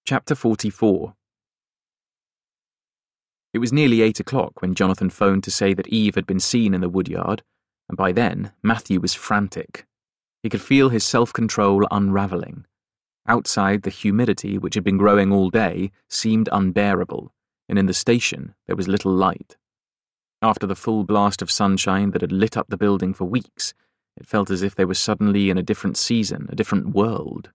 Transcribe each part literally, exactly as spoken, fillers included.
Chapter forty-four. It was nearly eight o'clock when Jonathan phoned to say that Eve had been seen in the woodyard, and by then Matthew was frantic. He could feel his self-control unravelling. Outside, the humidity, which had been growing all day, seemed unbearable, and in the station there was little light. After the full blast of sunshine that had lit up the building for weeks, it felt as if they were suddenly in a different season, a different world.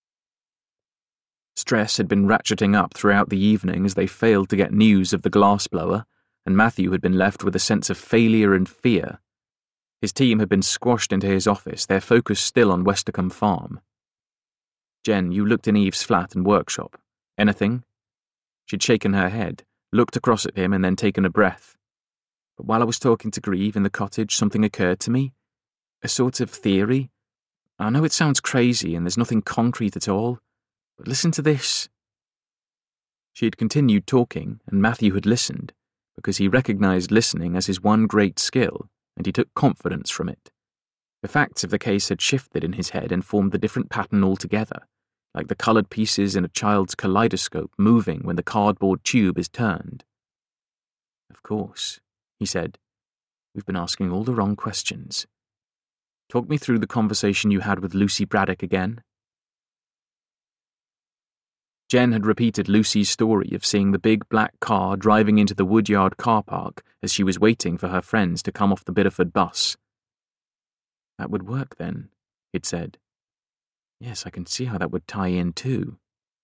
Stress had been ratcheting up throughout the evening as they failed to get news of the glassblower, and Matthew had been left with a sense of failure and fear. His team had been squashed into his office, their focus still on Westercombe Farm. "Jen, you looked in Eve's flat and workshop. Anything?" She'd shaken her head, looked across at him and then taken a breath. "But while I was talking to Grieve in the cottage, something occurred to me. A sort of theory. I know it sounds crazy and there's nothing concrete at all, but listen to this." She had continued talking, and Matthew had listened, because he recognised listening as his one great skill, and he took confidence from it. The facts of the case had shifted in his head and formed a different pattern altogether, like the coloured pieces in a child's kaleidoscope moving when the cardboard tube is turned. "Of course," he said. "We've been asking all the wrong questions. Talk me through the conversation you had with Lucy Braddock again." Jen had repeated Lucy's story of seeing the big black car driving into the Woodyard car park as she was waiting for her friends to come off the Biddeford bus. "That would work then," he'd said. "Yes, I can see how that would tie in too."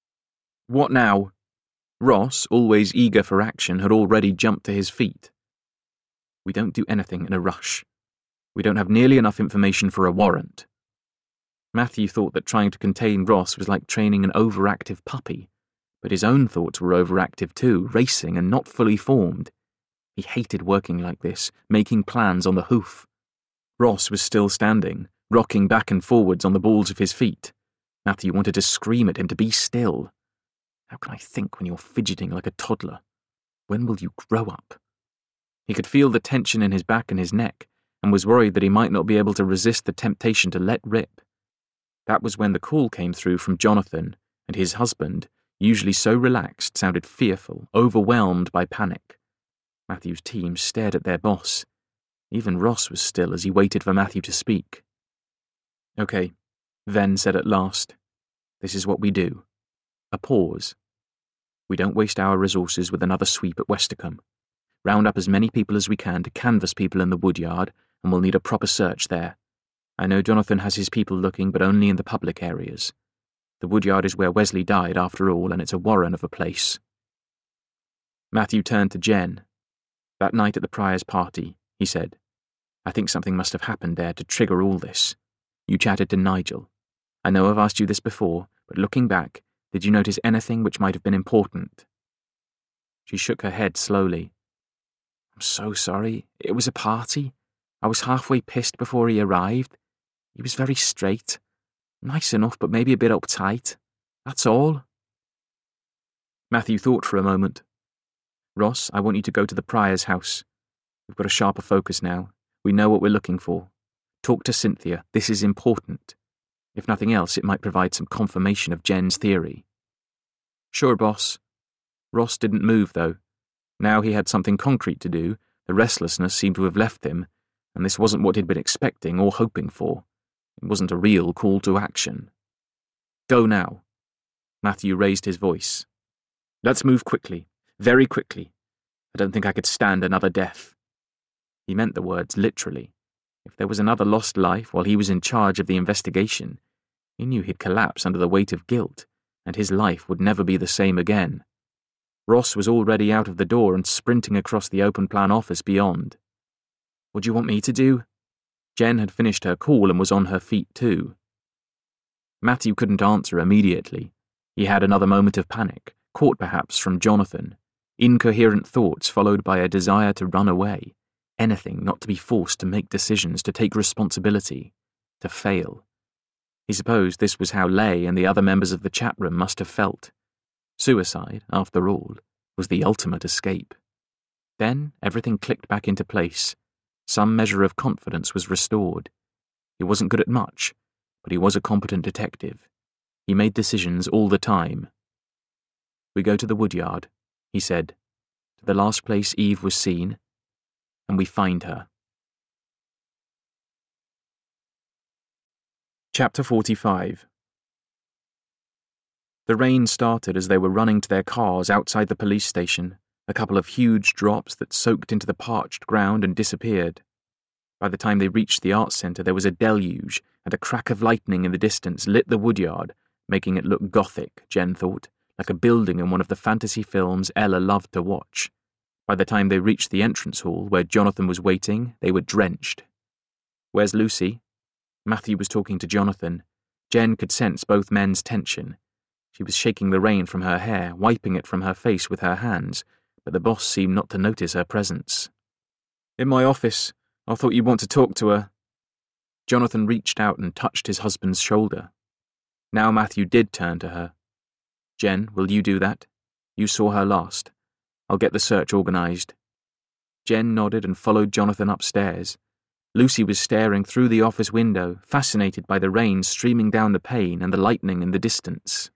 "What now?" Ross, always eager for action, had already jumped to his feet. "We don't do anything in a rush. We don't have nearly enough information for a warrant." Matthew thought that trying to contain Ross was like training an overactive puppy, but his own thoughts were overactive too, racing and not fully formed. He hated working like this, making plans on the hoof. Ross was still standing, rocking back and forwards on the balls of his feet. Matthew wanted to scream at him to be still. How can I think when you're fidgeting like a toddler? When will you grow up? He could feel the tension in his back and his neck, and was worried that he might not be able to resist the temptation to let rip. That was when the call came through from Jonathan, and his husband, usually so relaxed, sounded fearful, overwhelmed by panic. Matthew's team stared at their boss. Even Ross was still as he waited for Matthew to speak. "Okay," Venn said at last. "This is what we do." A pause. "We don't waste our resources with another sweep at Westercombe. Round up as many people as we can to canvass people in the woodyard, and we'll need a proper search there. I know Jonathan has his people looking, but only in the public areas. The woodyard is where Wesley died, after all, and it's a warren of a place." Matthew turned to Jen. "That night at the Prior's party," he said, "I think something must have happened there to trigger all this. You chatted to Nigel. I know I've asked you this before, but looking back, did you notice anything which might have been important?" She shook her head slowly. "I'm so sorry. It was a party. I was halfway pissed before he arrived. He was very straight. Nice enough, but maybe a bit uptight. That's all." Matthew thought for a moment. "Ross, I want you to go to the Prior's house. We've got a sharper focus now. We know what we're looking for. Talk to Cynthia. This is important. If nothing else, it might provide some confirmation of Jen's theory." "Sure, boss." Ross didn't move, though. Now he had something concrete to do. The restlessness seemed to have left him, and this wasn't what he'd been expecting or hoping for. It wasn't a real call to action. "Go now." Matthew raised his voice. "Let's move quickly. Very quickly. I don't think I could stand another death." He meant the words literally. If there was another lost life while he was in charge of the investigation, he knew he'd collapse under the weight of guilt, and his life would never be the same again. Ross was already out of the door and sprinting across the open-plan office beyond. "What do you want me to do?" Jen had finished her call and was on her feet too. Matthew couldn't answer immediately. He had another moment of panic, caught perhaps from Jonathan. Incoherent thoughts followed by a desire to run away. Anything not to be forced to make decisions, to take responsibility, to fail. He supposed this was how Leigh and the other members of the chat room must have felt. Suicide, after all, was the ultimate escape. Then everything clicked back into place. Some measure of confidence was restored. He wasn't good at much, but he was a competent detective. He made decisions all the time. we go to the woodyard, he said, to the last place Eve was seen, and we find her. Chapter forty-five. The rain started as they were running to their cars outside the police station, a couple of huge drops that soaked into the parched ground and disappeared. By the time they reached the arts centre, there was a deluge, and a crack of lightning in the distance lit the woodyard, making it look gothic, Jen thought, like a building in one of the fantasy films Ella loved to watch. By the time they reached the entrance hall, where Jonathan was waiting, they were drenched. "Where's Lucy?" Matthew was talking to Jonathan. Jen could sense both men's tension. She was shaking the rain from her hair, wiping it from her face with her hands, but the boss seemed not to notice her presence. "In my office. I thought you'd want to talk to her." Jonathan reached out and touched his husband's shoulder. Now Matthew did turn to her. "Jen, will you do that? You saw her last. I'll get the search organised." Jen nodded and followed Jonathan upstairs. Lucy was staring through the office window, fascinated by the rain streaming down the pane and the lightning in the distance.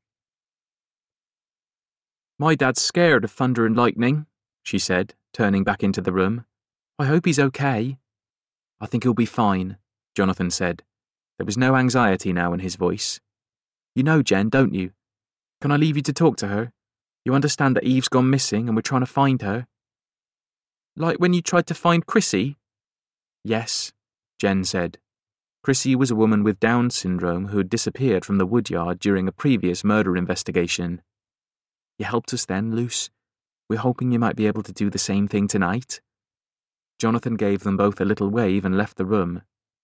"My dad's scared of thunder and lightning," she said, turning back into the room. "I hope he's okay." "I think he'll be fine," Jonathan said. There was no anxiety now in his voice. "You know Jen, don't you? Can I leave you to talk to her? You understand that Eve's gone missing and we're trying to find her?" "Like when you tried to find Chrissy?" "Yes," Jen said. Chrissy was a woman with Down syndrome who had disappeared from the woodyard during a previous murder investigation. "You helped us then, Luce. We're hoping you might be able to do the same thing tonight." Jonathan gave them both a little wave and left the room.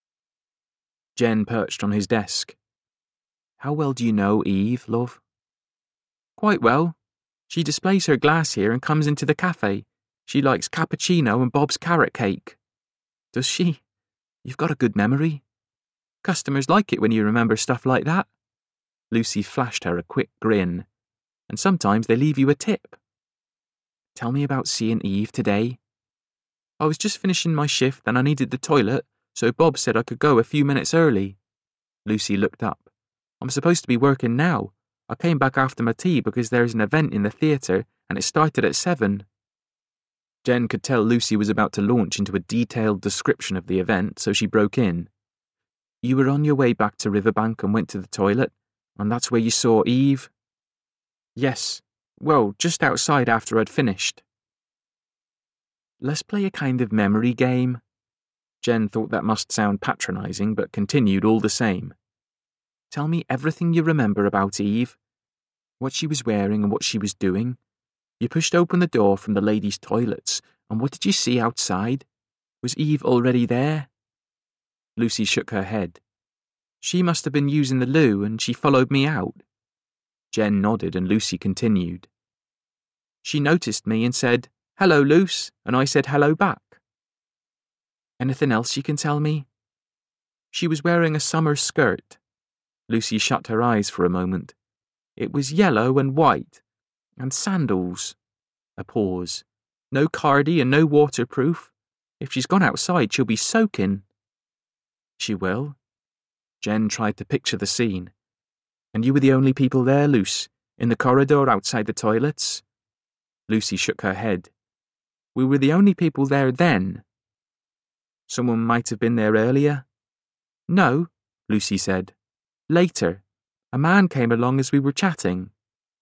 Jen perched on his desk. "How well do you know Eve, love?" "Quite well. She displays her glass here and comes into the cafe. She likes cappuccino and Bob's carrot cake." "Does she? You've got a good memory." "Customers like it when you remember stuff like that." Lucy flashed her a quick grin. "And sometimes they leave you a tip." "Tell me about seeing Eve today." "I was just finishing my shift and I needed the toilet, so Bob said I could go a few minutes early." Lucy looked up. "I'm supposed to be working now. I came back after my tea because there's an event in the theatre and it started at seven. Jen could tell Lucy was about to launch into a detailed description of the event, so she broke in. "You were on your way back to Riverbank and went to the toilet, and that's where you saw Eve?" "Yes. Well, just outside after I'd finished." "Let's play a kind of memory game." Jen thought that must sound patronising, but continued all the same. "Tell me everything you remember about Eve. What she was wearing and what she was doing. You pushed open the door from the ladies' toilets, and what did you see outside? Was Eve already there?" Lucy shook her head. "She must have been using the loo, and she followed me out." Jen nodded, and Lucy continued. "She noticed me and said, 'Hello, Luce,' and I said hello back." "Anything else you can tell me?" "She was wearing a summer skirt." Lucy shut her eyes for a moment. "It was yellow and white. And sandals." A pause. "No cardi and no waterproof. If she's gone outside, she'll be soaking." "She will?" Jen tried to picture the scene. "And you were the only people there, Luce, in the corridor outside the toilets?" Lucy shook her head. "We were the only people there then." "Someone might have been there earlier?" "No," Lucy said. "Later. A man came along as we were chatting."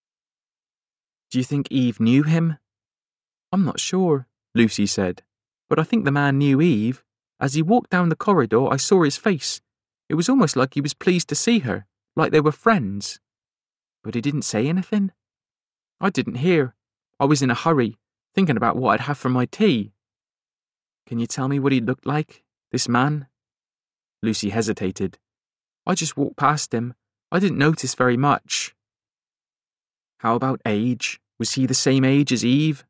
"Do you think Eve knew him?" "I'm not sure," Lucy said. "But I think the man knew Eve. As he walked down the corridor, I saw his face. It was almost like he was pleased to see her, like they were friends." "But he didn't say anything?" "I didn't hear. I was in a hurry, thinking about what I'd have for my tea." "Can you tell me what he looked like, this man?" Lucy hesitated. "I just walked past him. I didn't notice very much." "How about age? Was he the same age as Eve?"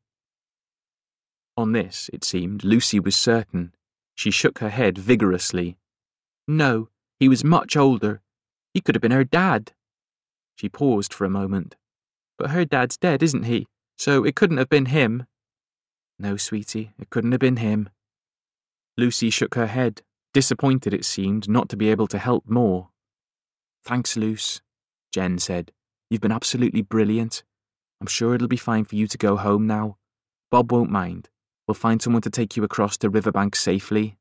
On this, it seemed, Lucy was certain. She shook her head vigorously. "No, he was much older. He could have been her dad." She paused for a moment. "But her dad's dead, isn't he? So it couldn't have been him." "No, sweetie, it couldn't have been him." Lucy shook her head, disappointed, it seemed, not to be able to help more. "Thanks, Luce," Jen said. "You've been absolutely brilliant. I'm sure it'll be fine for you to go home now. Bob won't mind. We'll find someone to take you across to Riverbank safely.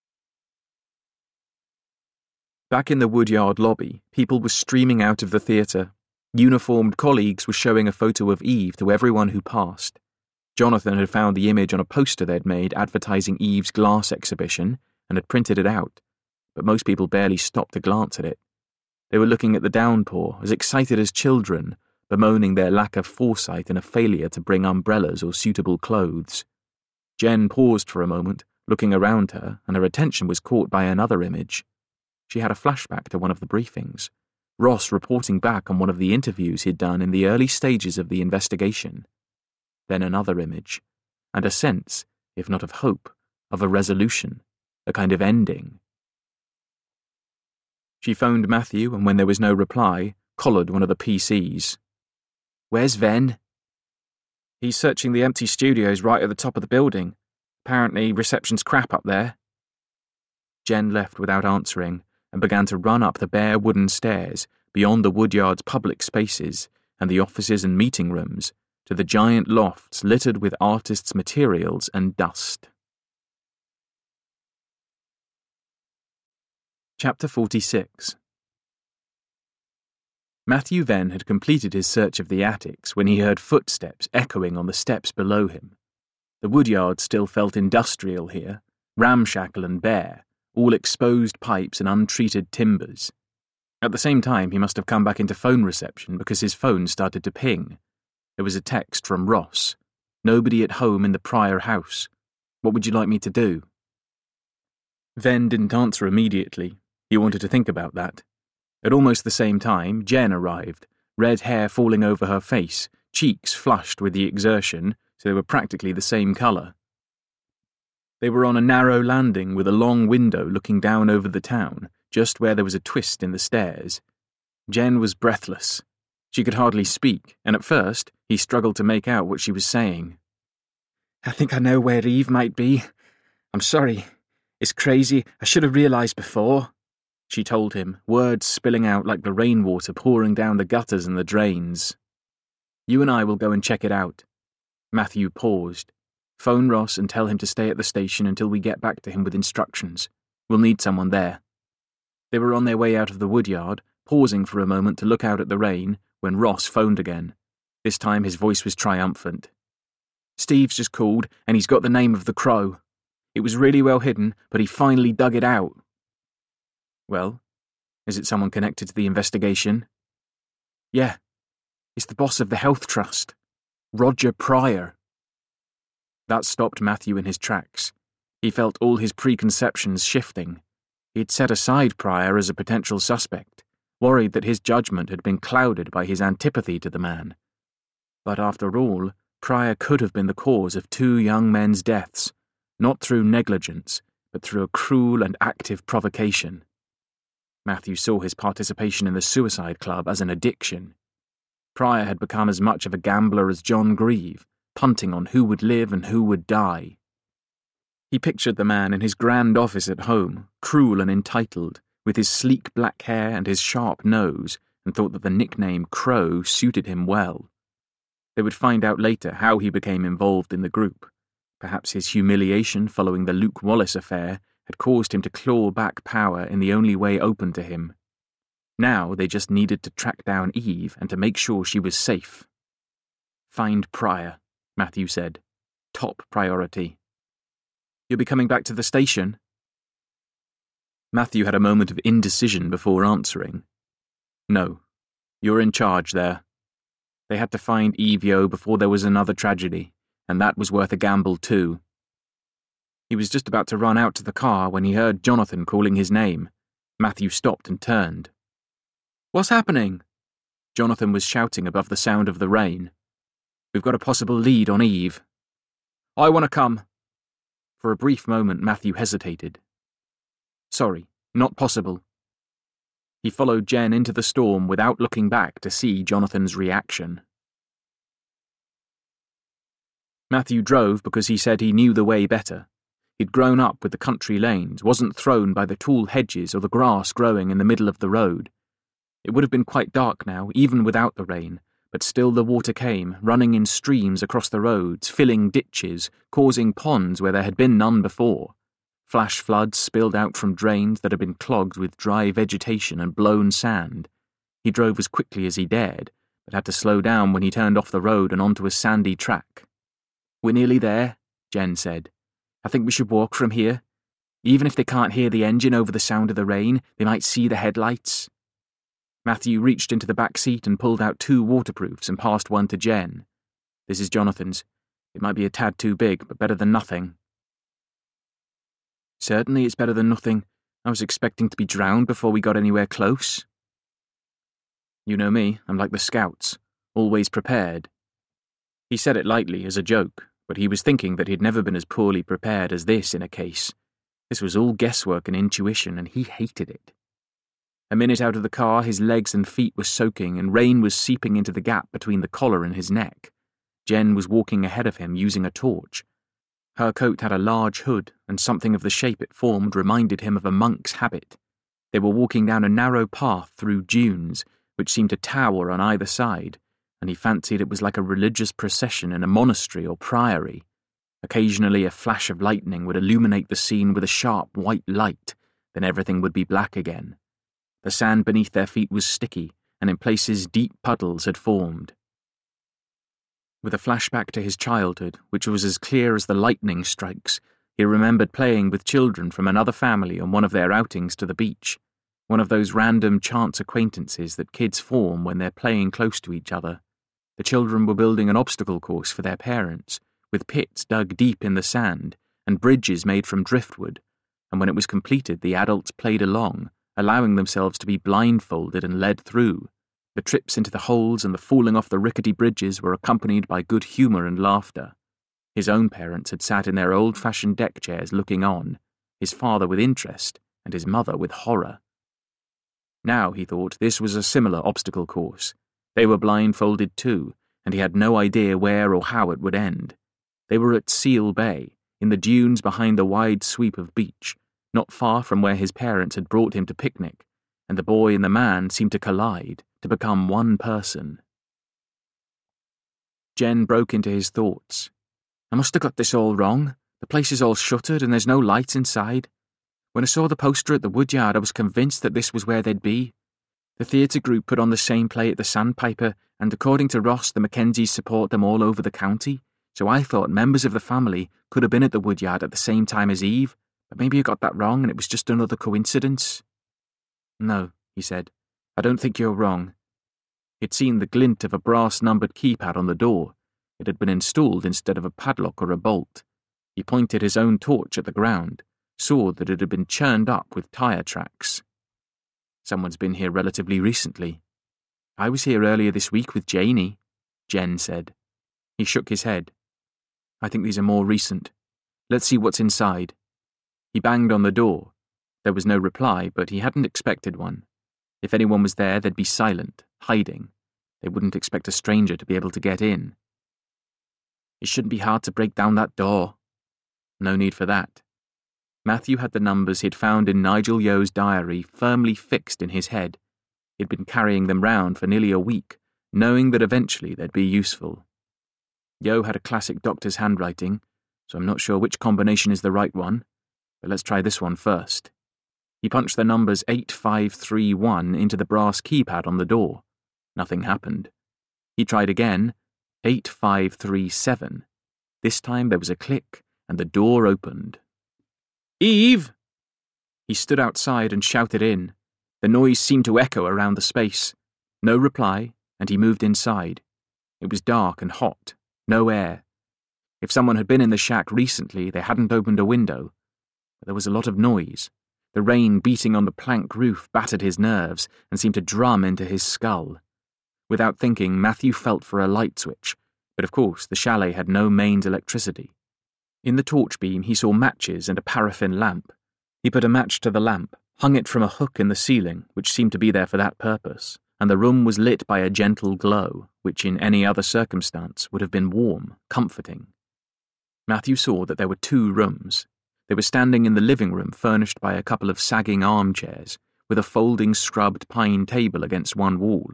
Back in the Woodyard lobby, people were streaming out of the theatre. Uniformed colleagues were showing a photo of Eve to everyone who passed. Jonathan had found the image on a poster they'd made advertising Eve's glass exhibition and had printed it out, but most people barely stopped to glance at it. They were looking at the downpour, as excited as children, bemoaning their lack of foresight and a failure to bring umbrellas or suitable clothes. Jen paused for a moment, looking around her, and her attention was caught by another image. She had a flashback to one of the briefings. Ross reporting back on one of the interviews he'd done in the early stages of the investigation. Then another image, and a sense, if not of hope, of a resolution, a kind of ending. She phoned Matthew, and when there was no reply, collared one of the P Cs. "Where's Ven?" "He's searching the empty studios right at the top of the building. Apparently reception's crap up there." Jen left without answering, and began to run up the bare wooden stairs beyond the Woodyard's public spaces and the offices and meeting rooms to the giant lofts littered with artists' materials and dust. Chapter forty-six. Matthew Venn had completed his search of the attics when he heard footsteps echoing on the steps below him. The Woodyard still felt industrial here, ramshackle and bare, all exposed pipes and untreated timbers. At the same time, he must have come back into phone reception because his phone started to ping. It was a text from Ross. "Nobody at home in the Pryor house. What would you like me to do?" Venn didn't answer immediately. He wanted to think about that. At almost the same time, Jen arrived, red hair falling over her face, cheeks flushed with the exertion, so they were practically the same colour. They were on a narrow landing with a long window looking down over the town, just where there was a twist in the stairs. Jen was breathless. She could hardly speak, and at first, he struggled to make out what she was saying. "I think I know where Eve might be. I'm sorry. It's crazy. I should have realised before," she told him, words spilling out like the rainwater pouring down the gutters and the drains. "You and I will go and check it out." Matthew paused. "Phone Ross and tell him to stay at the station until we get back to him with instructions. We'll need someone there." They were on their way out of the Woodyard, pausing for a moment to look out at the rain, when Ross phoned again. This time his voice was triumphant. "Steve's just called, and he's got the name of the crow. It was really well hidden, but he finally dug it out." "Well, is it someone connected to the investigation?" "Yeah. It's the boss of the Health Trust. Roger Pryor." That stopped Matthew in his tracks. He felt all his preconceptions shifting. He'd set aside Pryor as a potential suspect, worried that his judgment had been clouded by his antipathy to the man. But after all, Pryor could have been the cause of two young men's deaths, not through negligence, but through a cruel and active provocation. Matthew saw his participation in the suicide club as an addiction. Pryor had become as much of a gambler as John Grieve, punting on who would live and who would die. He pictured the man in his grand office at home, cruel and entitled, with his sleek black hair and his sharp nose, and thought that the nickname Crow suited him well. They would find out later how he became involved in the group. Perhaps his humiliation following the Luke Wallace affair had caused him to claw back power in the only way open to him. Now they just needed to track down Eve and to make sure she was safe. "Find Pryor," Matthew said. "Top priority." "You'll be coming back to the station?" Matthew had a moment of indecision before answering. "No. You're in charge there." They had to find Eve Yo before there was another tragedy, and that was worth a gamble too. He was just about to run out to the car when he heard Jonathan calling his name. Matthew stopped and turned. "What's happening?" Jonathan was shouting above the sound of the rain. "We've got a possible lead on Eve." "I want to come." For a brief moment Matthew hesitated. "Sorry, not possible." He followed Jen into the storm without looking back to see Jonathan's reaction. Matthew drove because he said he knew the way better. He'd grown up with the country lanes, wasn't thrown by the tall hedges or the grass growing in the middle of the road. It would have been quite dark now, even without the rain, But still the water came, running in streams across the roads, filling ditches, causing ponds where there had been none before. Flash floods spilled out from drains that had been clogged with dry vegetation and blown sand. He drove as quickly as he dared, but had to slow down when he turned off the road and onto a sandy track. "We're nearly there," Jen said. "I think we should walk from here. Even if they can't hear the engine over the sound of the rain, they might see the headlights." Matthew reached into the back seat and pulled out two waterproofs and passed one to Jen. "This is Jonathan's. It might be a tad too big, but better than nothing." "Certainly it's better than nothing. I was expecting to be drowned before we got anywhere close." "You know me, I'm like the Scouts, always prepared." He said it lightly as a joke, but he was thinking that he'd never been as poorly prepared as this in a case. This was all guesswork and intuition, and he hated it. A minute out of the car, his legs and feet were soaking, and rain was seeping into the gap between the collar and his neck. Jen was walking ahead of him using a torch. Her coat had a large hood, and something of the shape it formed reminded him of a monk's habit. They were walking down a narrow path through dunes, which seemed to tower on either side, and he fancied it was like a religious procession in a monastery or priory. Occasionally a flash of lightning would illuminate the scene with a sharp white light, then everything would be black again. The sand beneath their feet was sticky, and in places deep puddles had formed. With a flashback to his childhood, which was as clear as the lightning strikes, he remembered playing with children from another family on one of their outings to the beach, one of those random chance acquaintances that kids form when they're playing close to each other. The children were building an obstacle course for their parents, with pits dug deep in the sand and bridges made from driftwood, and when it was completed the adults played along, allowing themselves to be blindfolded and led through. The trips into the holes and the falling off the rickety bridges were accompanied by good humour and laughter. His own parents had sat in their old-fashioned deck chairs looking on, his father with interest and his mother with horror. Now, he thought, this was a similar obstacle course. They were blindfolded too, and he had no idea where or how it would end. They were at Seal Bay, in the dunes behind the wide sweep of beach, not far from where his parents had brought him to picnic, and the boy and the man seemed to collide, to become one person. Jen broke into his thoughts. "I must have got this all wrong. The place is all shuttered and there's no lights inside. When I saw the poster at the woodyard, I was convinced that this was where they'd be. The theatre group put on the same play at the Sandpiper, and according to Ross, the Mackenzies support them all over the county, so I thought members of the family could have been at the woodyard at the same time as Eve, but maybe I got that wrong and it was just another coincidence." "No," he said, "I don't think you're wrong." He'd seen the glint of a brass-numbered keypad on the door. It had been installed instead of a padlock or a bolt. He pointed his own torch at the ground, saw that it had been churned up with tyre tracks. "Someone's been here relatively recently." "I was here earlier this week with Janie," Jen said. He shook his head. "I think these are more recent. Let's see what's inside." He banged on the door. There was no reply, but he hadn't expected one. If anyone was there, they'd be silent, hiding. They wouldn't expect a stranger to be able to get in. "It shouldn't be hard to break down that door." No need for that. Matthew had the numbers he'd found in Nigel Yo's diary firmly fixed in his head. He'd been carrying them round for nearly a week, knowing that eventually they'd be useful. Yo had a classic doctor's handwriting, so I'm not sure which combination is the right one, but let's try this one first. He punched the numbers eight five three one into the brass keypad on the door. Nothing happened. He tried again, eight five three seven. This time there was a click, and the door opened. "Eve!" He stood outside and shouted in. The noise seemed to echo around the space. No reply, and he moved inside. It was dark and hot, no air. If someone had been in the shack recently, they hadn't opened a window. But there was a lot of noise. The rain beating on the plank roof battered his nerves and seemed to drum into his skull. Without thinking, Matthew felt for a light switch, but of course the chalet had no mains electricity. In the torch beam he saw matches and a paraffin lamp. He put a match to the lamp, hung it from a hook in the ceiling, which seemed to be there for that purpose, and the room was lit by a gentle glow, which in any other circumstance would have been warm, comforting. Matthew saw that there were two rooms. They were standing in the living room furnished by a couple of sagging armchairs, with a folding scrubbed pine table against one wall.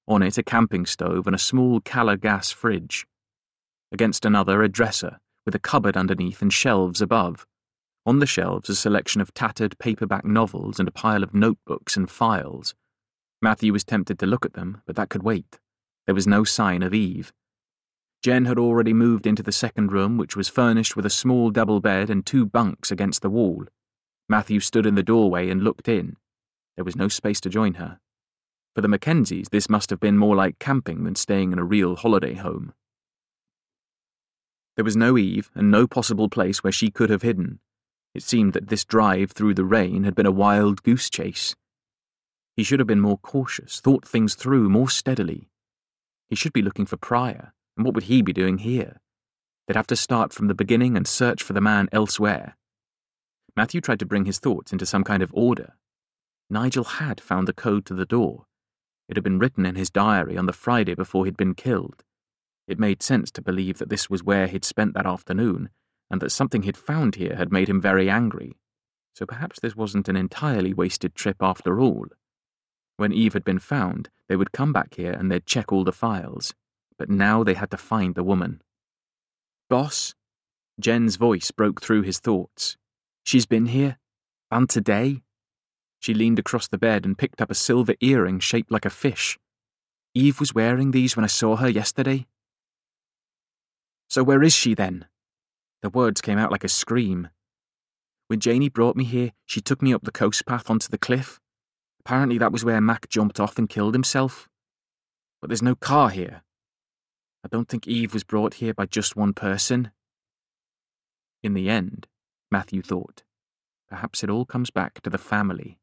On it a camping stove and a small Cala gas fridge. Against another a dresser, with a cupboard underneath and shelves above. On the shelves a selection of tattered paperback novels and a pile of notebooks and files. Matthew was tempted to look at them, but that could wait. There was no sign of Eve. Jen had already moved into the second room, which was furnished with a small double bed and two bunks against the wall. Matthew stood in the doorway and looked in. There was no space to join her. For the Mackenzies, this must have been more like camping than staying in a real holiday home. There was no Eve and no possible place where she could have hidden. It seemed that this drive through the rain had been a wild goose chase. He should have been more cautious, thought things through more steadily. He should be looking for Pryor, and what would he be doing here? They'd have to start from the beginning and search for the man elsewhere. Matthew tried to bring his thoughts into some kind of order. Nigel had found the code to the door. It had been written in his diary on the Friday before he'd been killed. It made sense to believe that this was where he'd spent that afternoon, and that something he'd found here had made him very angry. So perhaps this wasn't an entirely wasted trip after all. When Eve had been found, they would come back here and they'd check all the files. But now they had to find the woman. "Boss?" Jen's voice broke through his thoughts. "She's been here? And today?" She leaned across the bed and picked up a silver earring shaped like a fish. "Eve was wearing these when I saw her yesterday." "So where is she then?" The words came out like a scream. "When Janie brought me here, she took me up the coast path onto the cliff. Apparently that was where Mac jumped off and killed himself. But there's no car here. I don't think Eve was brought here by just one person." In the end, Matthew thought, perhaps it all comes back to the family.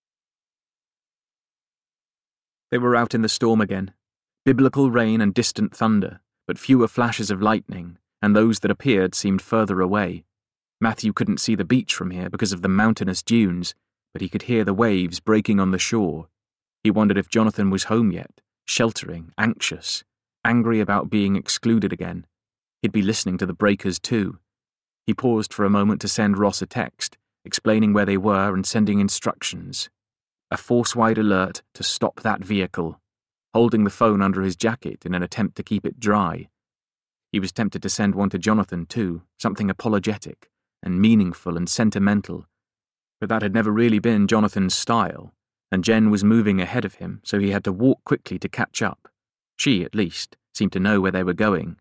They were out in the storm again. Biblical rain and distant thunder, but fewer flashes of lightning, and those that appeared seemed further away. Matthew couldn't see the beach from here because of the mountainous dunes, but he could hear the waves breaking on the shore. He wondered if Jonathan was home yet, sheltering, anxious, angry about being excluded again. He'd be listening to the breakers too. He paused for a moment to send Ross a text, explaining where they were and sending instructions. A force-wide alert to stop that vehicle, holding the phone under his jacket in an attempt to keep it dry. He was tempted to send one to Jonathan too, something apologetic and meaningful and sentimental, but that had never really been Jonathan's style, and Jen was moving ahead of him, so he had to walk quickly to catch up. She, at least, seemed to know where they were going.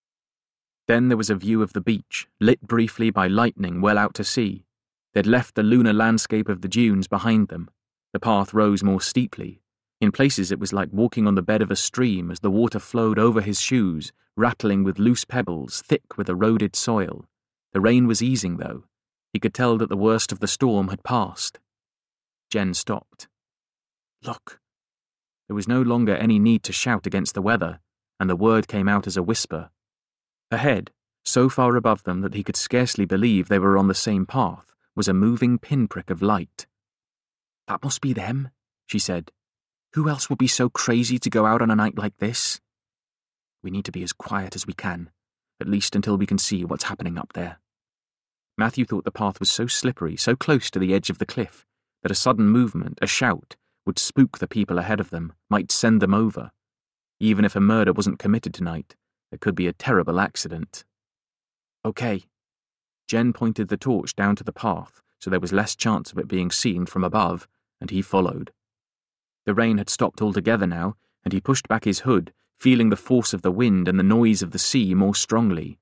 Then there was a view of the beach, lit briefly by lightning well out to sea. They'd left the lunar landscape of the dunes behind them. The path rose more steeply. In places it was like walking on the bed of a stream as the water flowed over his shoes, rattling with loose pebbles, thick with eroded soil. The rain was easing, though. He could tell that the worst of the storm had passed. Jen stopped. "Look." There was no longer any need to shout against the weather, and the word came out as a whisper. Ahead, so far above them that he could scarcely believe they were on the same path, was a moving pinprick of light. "That must be them," she said. "Who else would be so crazy to go out on a night like this? We need to be as quiet as we can, at least until we can see what's happening up there." Matthew thought the path was so slippery, so close to the edge of the cliff, that a sudden movement, a shout, would spook the people ahead of them, might send them over. Even if a murder wasn't committed tonight, there could be a terrible accident. "Okay." Jen pointed the torch down to the path, so there was less chance of it being seen from above, and he followed. The rain had stopped altogether now, and he pushed back his hood, feeling the force of the wind and the noise of the sea more strongly.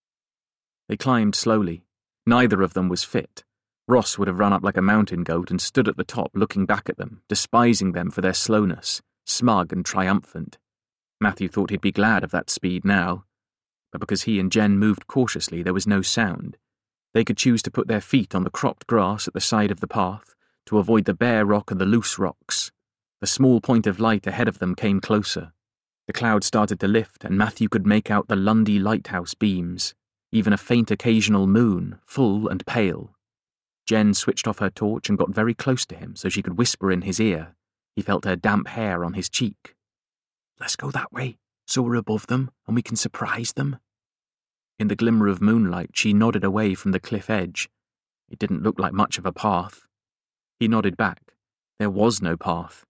They climbed slowly. Neither of them was fit. Ross would have run up like a mountain goat and stood at the top looking back at them, despising them for their slowness, smug and triumphant. Matthew thought he'd be glad of that speed now, but because he and Jen moved cautiously there was no sound. They could choose to put their feet on the cropped grass at the side of the path, to avoid the bare rock and the loose rocks. The small point of light ahead of them came closer. The cloud started to lift, and Matthew could make out the Lundy lighthouse beams, even a faint occasional moon, full and pale. Jen switched off her torch and got very close to him so she could whisper in his ear. He felt her damp hair on his cheek. "Let's go that way, so we're above them and we can surprise them." In the glimmer of moonlight, she nodded away from the cliff edge. It didn't look like much of a path. He nodded back. There was no path.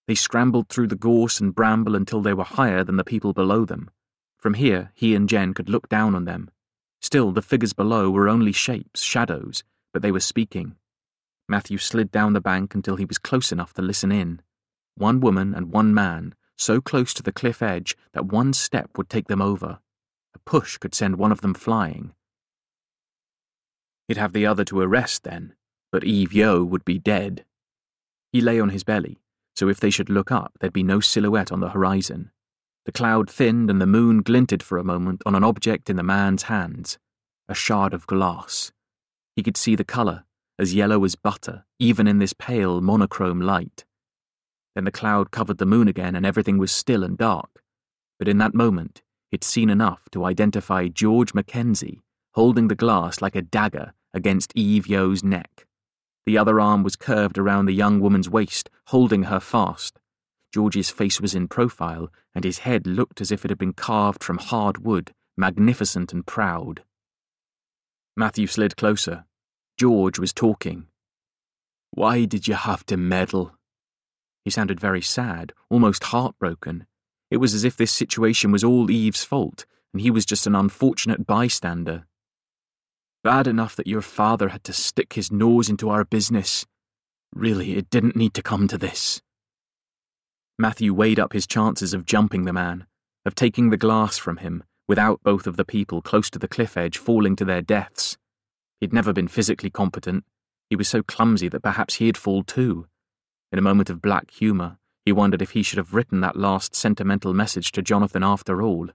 They scrambled through the gorse and bramble until they were higher than the people below them. From here, he and Jen could look down on them. Still, the figures below were only shapes, shadows, but they were speaking. Matthew slid down the bank until he was close enough to listen in. One woman and one man, so close to the cliff edge that one step would take them over. A push could send one of them flying. He'd have the other to arrest then, but Eve Yo would be dead. He lay on his belly, so if they should look up, there'd be no silhouette on the horizon. The cloud thinned and the moon glinted for a moment on an object in the man's hands, a shard of glass. He could see the colour, as yellow as butter, even in this pale monochrome light. Then the cloud covered the moon again and everything was still and dark. But in that moment, he'd seen enough to identify George Mackenzie, holding the glass like a dagger against Eve Yo's neck. The other arm was curved around the young woman's waist, holding her fast. George's face was in profile, and his head looked as if it had been carved from hard wood, magnificent and proud. Matthew slid closer. George was talking. "Why did you have to meddle?" He sounded very sad, almost heartbroken. It was as if this situation was all Eve's fault, and he was just an unfortunate bystander. "Bad enough that your father had to stick his nose into our business. Really, it didn't need to come to this." Matthew weighed up his chances of jumping the man, of taking the glass from him, without both of the people close to the cliff edge falling to their deaths. He'd never been physically competent. He was so clumsy that perhaps he'd fall too. In a moment of black humour, he wondered if he should have written that last sentimental message to Jonathan after all.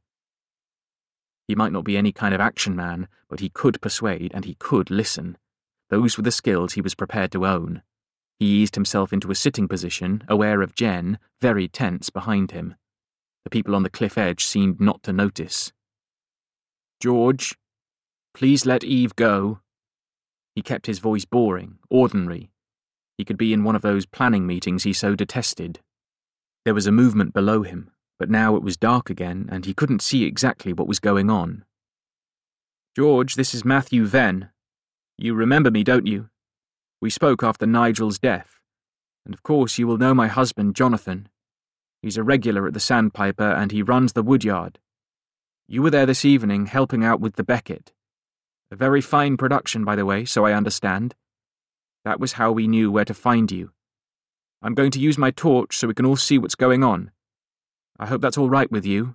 He might not be any kind of action man, but he could persuade and he could listen. Those were the skills he was prepared to own. He eased himself into a sitting position, aware of Jen, very tense behind him. The people on the cliff edge seemed not to notice. "George, please let Eve go." He kept his voice boring, ordinary. He could be in one of those planning meetings he so detested. There was a movement below him, but now it was dark again and he couldn't see exactly what was going on. "George, this is Matthew Venn. You remember me, don't you? We spoke after Nigel's death. And of course you will know my husband, Jonathan. He's a regular at the Sandpiper and he runs the woodyard. You were there this evening helping out with the Beckett. A very fine production, by the way, so I understand. That was how we knew where to find you. I'm going to use my torch so we can all see what's going on. I hope that's all right with you."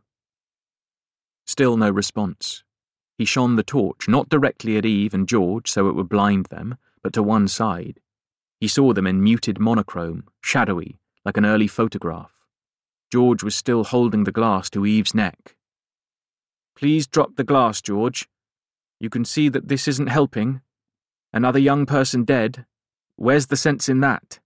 Still no response. He shone the torch not directly at Eve and George so it would blind them, but to one side. He saw them in muted monochrome, shadowy, like an early photograph. George was still holding the glass to Eve's neck. "Please drop the glass, George. You can see that this isn't helping. Another young person dead. Where's the sense in that?"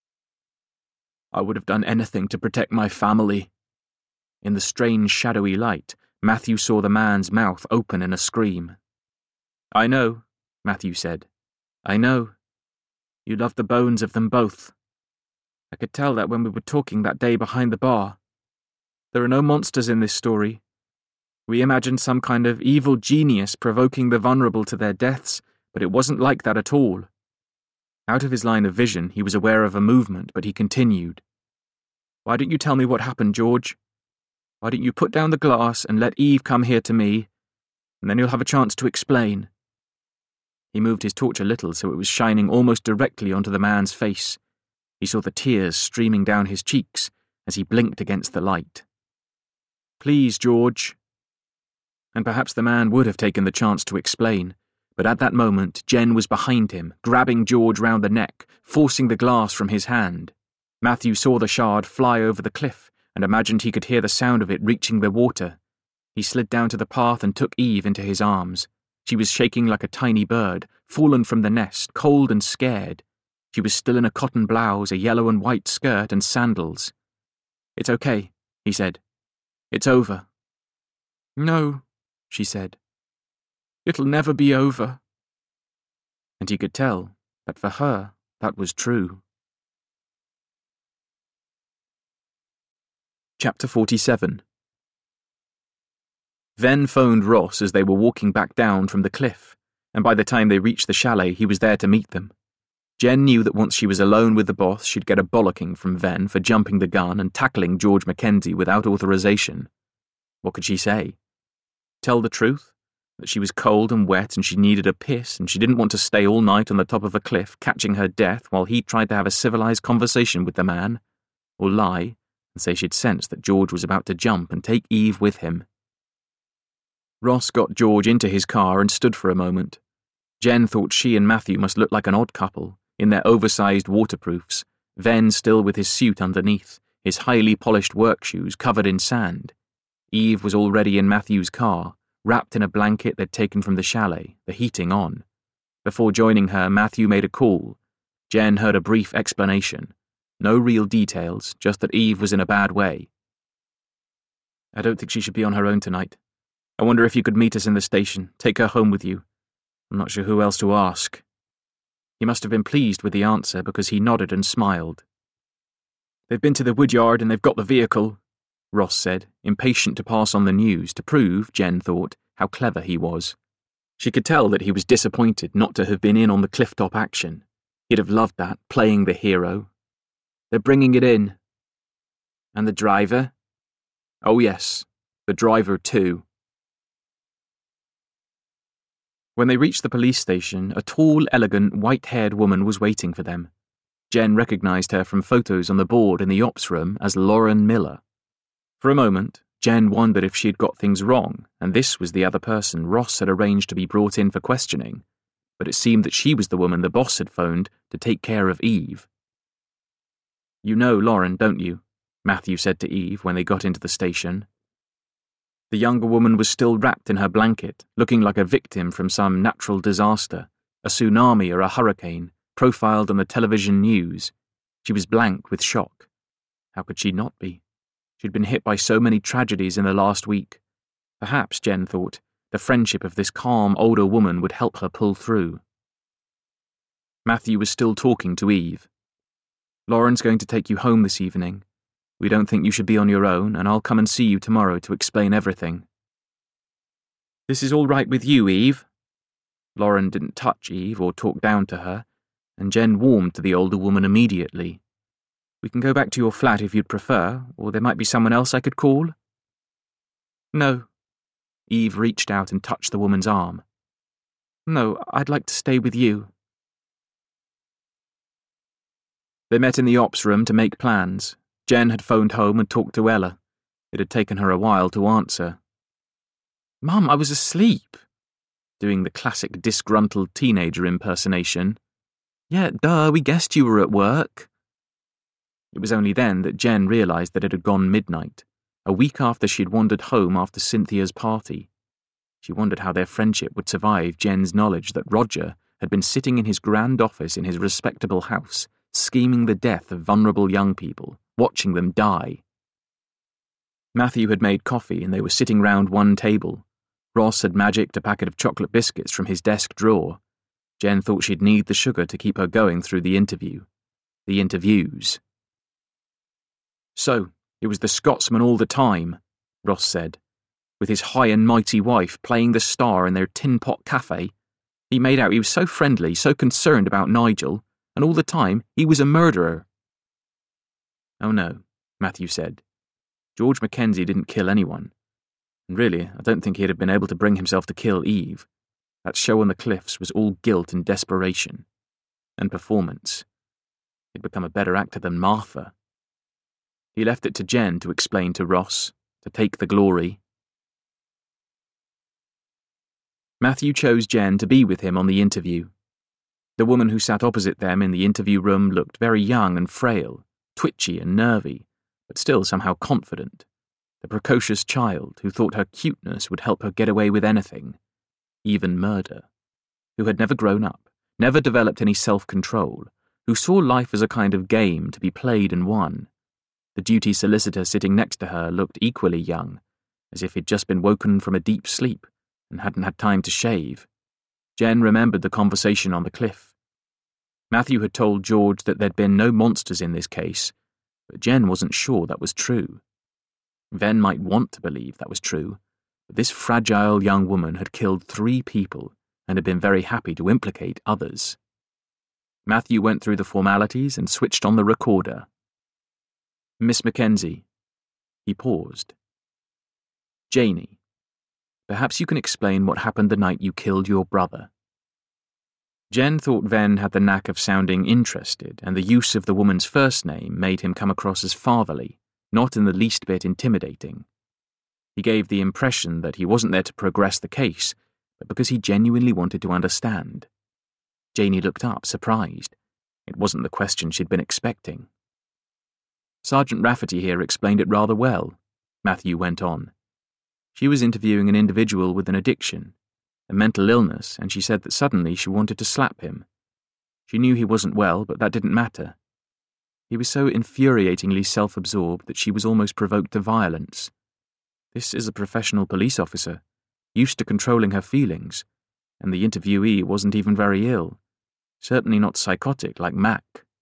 "I would have done anything to protect my family." In the strange shadowy light, Matthew saw the man's mouth open in a scream. "I know," Matthew said. "I know. You love the bones of them both. I could tell that when we were talking that day behind the bar. There are no monsters in this story. We imagined some kind of evil genius provoking the vulnerable to their deaths, but it wasn't like that at all." Out of his line of vision, he was aware of a movement, but he continued. "Why don't you tell me what happened, George? Why don't you put down the glass and let Eve come here to me, and then you'll have a chance to explain." He moved his torch a little so it was shining almost directly onto the man's face. He saw the tears streaming down his cheeks as he blinked against the light. "Please, George." And perhaps the man would have taken the chance to explain, but at that moment Jen was behind him, grabbing George round the neck, forcing the glass from his hand. Matthew saw the shard fly over the cliff and imagined he could hear the sound of it reaching the water. He slid down to the path and took Eve into his arms. She was shaking like a tiny bird, fallen from the nest, cold and scared. She was still in a cotton blouse, a yellow and white skirt, and sandals. "It's okay," he said. "It's over." "No," she said. "It'll never be over." And he could tell that for her that was true. Chapter forty-seven. Venn phoned Ross as they were walking back down from the cliff, and by the time they reached the chalet he was there to meet them. Jen knew that once she was alone with the boss, she'd get a bollocking from Ven for jumping the gun and tackling George Mackenzie without authorization. What could she say? Tell the truth? That she was cold and wet and she needed a piss and she didn't want to stay all night on the top of a cliff catching her death while he tried to have a civilized conversation with the man? Or lie and say she'd sensed that George was about to jump and take Eve with him? Ross got George into his car and stood for a moment. Jen thought she and Matthew must look like an odd couple, in their oversized waterproofs, Ven still with his suit underneath, his highly polished work shoes covered in sand. Eve was already in Matthew's car, wrapped in a blanket they'd taken from the chalet, the heating on. Before joining her, Matthew made a call. Jen heard a brief explanation. No real details, just that Eve was in a bad way. I don't think she should be on her own tonight. I wonder if you could meet us in the station, take her home with you. I'm not sure who else to ask. He must have been pleased with the answer because he nodded and smiled. They've been to the woodyard and they've got the vehicle, Ross said, impatient to pass on the news to prove, Jen thought, how clever he was. She could tell that he was disappointed not to have been in on the clifftop action. He'd have loved that, playing the hero. They're bringing it in. And the driver? Oh yes, the driver too. When they reached the police station, a tall, elegant, white-haired woman was waiting for them. Jen recognized her from photos on the board in the ops room as Lauren Miller. For a moment, Jen wondered if she'd got things wrong, and this was the other person Ross had arranged to be brought in for questioning, but it seemed that she was the woman the boss had phoned to take care of Eve. You know Lauren, don't you? Matthew said to Eve when they got into the station. The younger woman was still wrapped in her blanket, looking like a victim from some natural disaster, a tsunami or a hurricane, profiled on the television news. She was blank with shock. How could she not be? She'd been hit by so many tragedies in the last week. Perhaps, Jen thought, the friendship of this calm older woman would help her pull through. Matthew was still talking to Eve. Lauren's going to take you home this evening. We don't think you should be on your own, and I'll come and see you tomorrow to explain everything. This is all right with you, Eve? Lauren didn't touch Eve or talk down to her, and Jen warmed to the older woman immediately. We can go back to your flat if you'd prefer, or there might be someone else I could call. No. Eve reached out and touched the woman's arm. No, I'd like to stay with you. They met in the ops room to make plans. Jen had phoned home and talked to Ella. It had taken her a while to answer. Mum, I was asleep. Doing the classic disgruntled teenager impersonation. Yeah, duh, we guessed you were at work. It was only then that Jen realised that it had gone midnight, a week after she had wandered home after Cynthia's party. She wondered how their friendship would survive Jen's knowledge that Roger had been sitting in his grand office in his respectable house, scheming the death of vulnerable young people, watching them die. Matthew had made coffee and they were sitting round one table. Ross had magicked a packet of chocolate biscuits from his desk drawer. Jen thought she'd need the sugar to keep her going through the interview. The interviews. So, it was the Scotsman all the time, Ross said, with his high and mighty wife playing the star in their tin pot cafe. He made out he was so friendly, so concerned about Nigel, and all the time he was a murderer. Oh no, Matthew said. George Mackenzie didn't kill anyone. And really, I don't think he'd have been able to bring himself to kill Eve. That show on the cliffs was all guilt and desperation. And performance. He'd become a better actor than Martha. He left it to Jen to explain to Ross, to take the glory. Matthew chose Jen to be with him on the interview. The woman who sat opposite them in the interview room looked very young and frail, twitchy and nervy, but still somehow confident. The precocious child who thought her cuteness would help her get away with anything, even murder, who had never grown up, never developed any self-control, who saw life as a kind of game to be played and won. The duty solicitor sitting next to her looked equally young, as if he'd just been woken from a deep sleep and hadn't had time to shave. Jen remembered the conversation on the cliff. Matthew had told George that there'd been no monsters in this case, but Jen wasn't sure that was true. Ven might want to believe that was true, but this fragile young woman had killed three people and had been very happy to implicate others. Matthew went through the formalities and switched on the recorder. Miss Mackenzie. He paused. Janie, perhaps you can explain what happened the night you killed your brother. Jen thought Venn had the knack of sounding interested, and the use of the woman's first name made him come across as fatherly, not in the least bit intimidating. He gave the impression that he wasn't there to progress the case, but because he genuinely wanted to understand. Janie looked up, surprised. It wasn't the question she'd been expecting. Sergeant Rafferty here explained it rather well, Matthew went on. She was interviewing an individual with an addiction, a mental illness, and she said that suddenly she wanted to slap him. She knew he wasn't well, but that didn't matter. He was so infuriatingly self-absorbed that she was almost provoked to violence. This is a professional police officer, used to controlling her feelings, and the interviewee wasn't even very ill. Certainly not psychotic like Mac.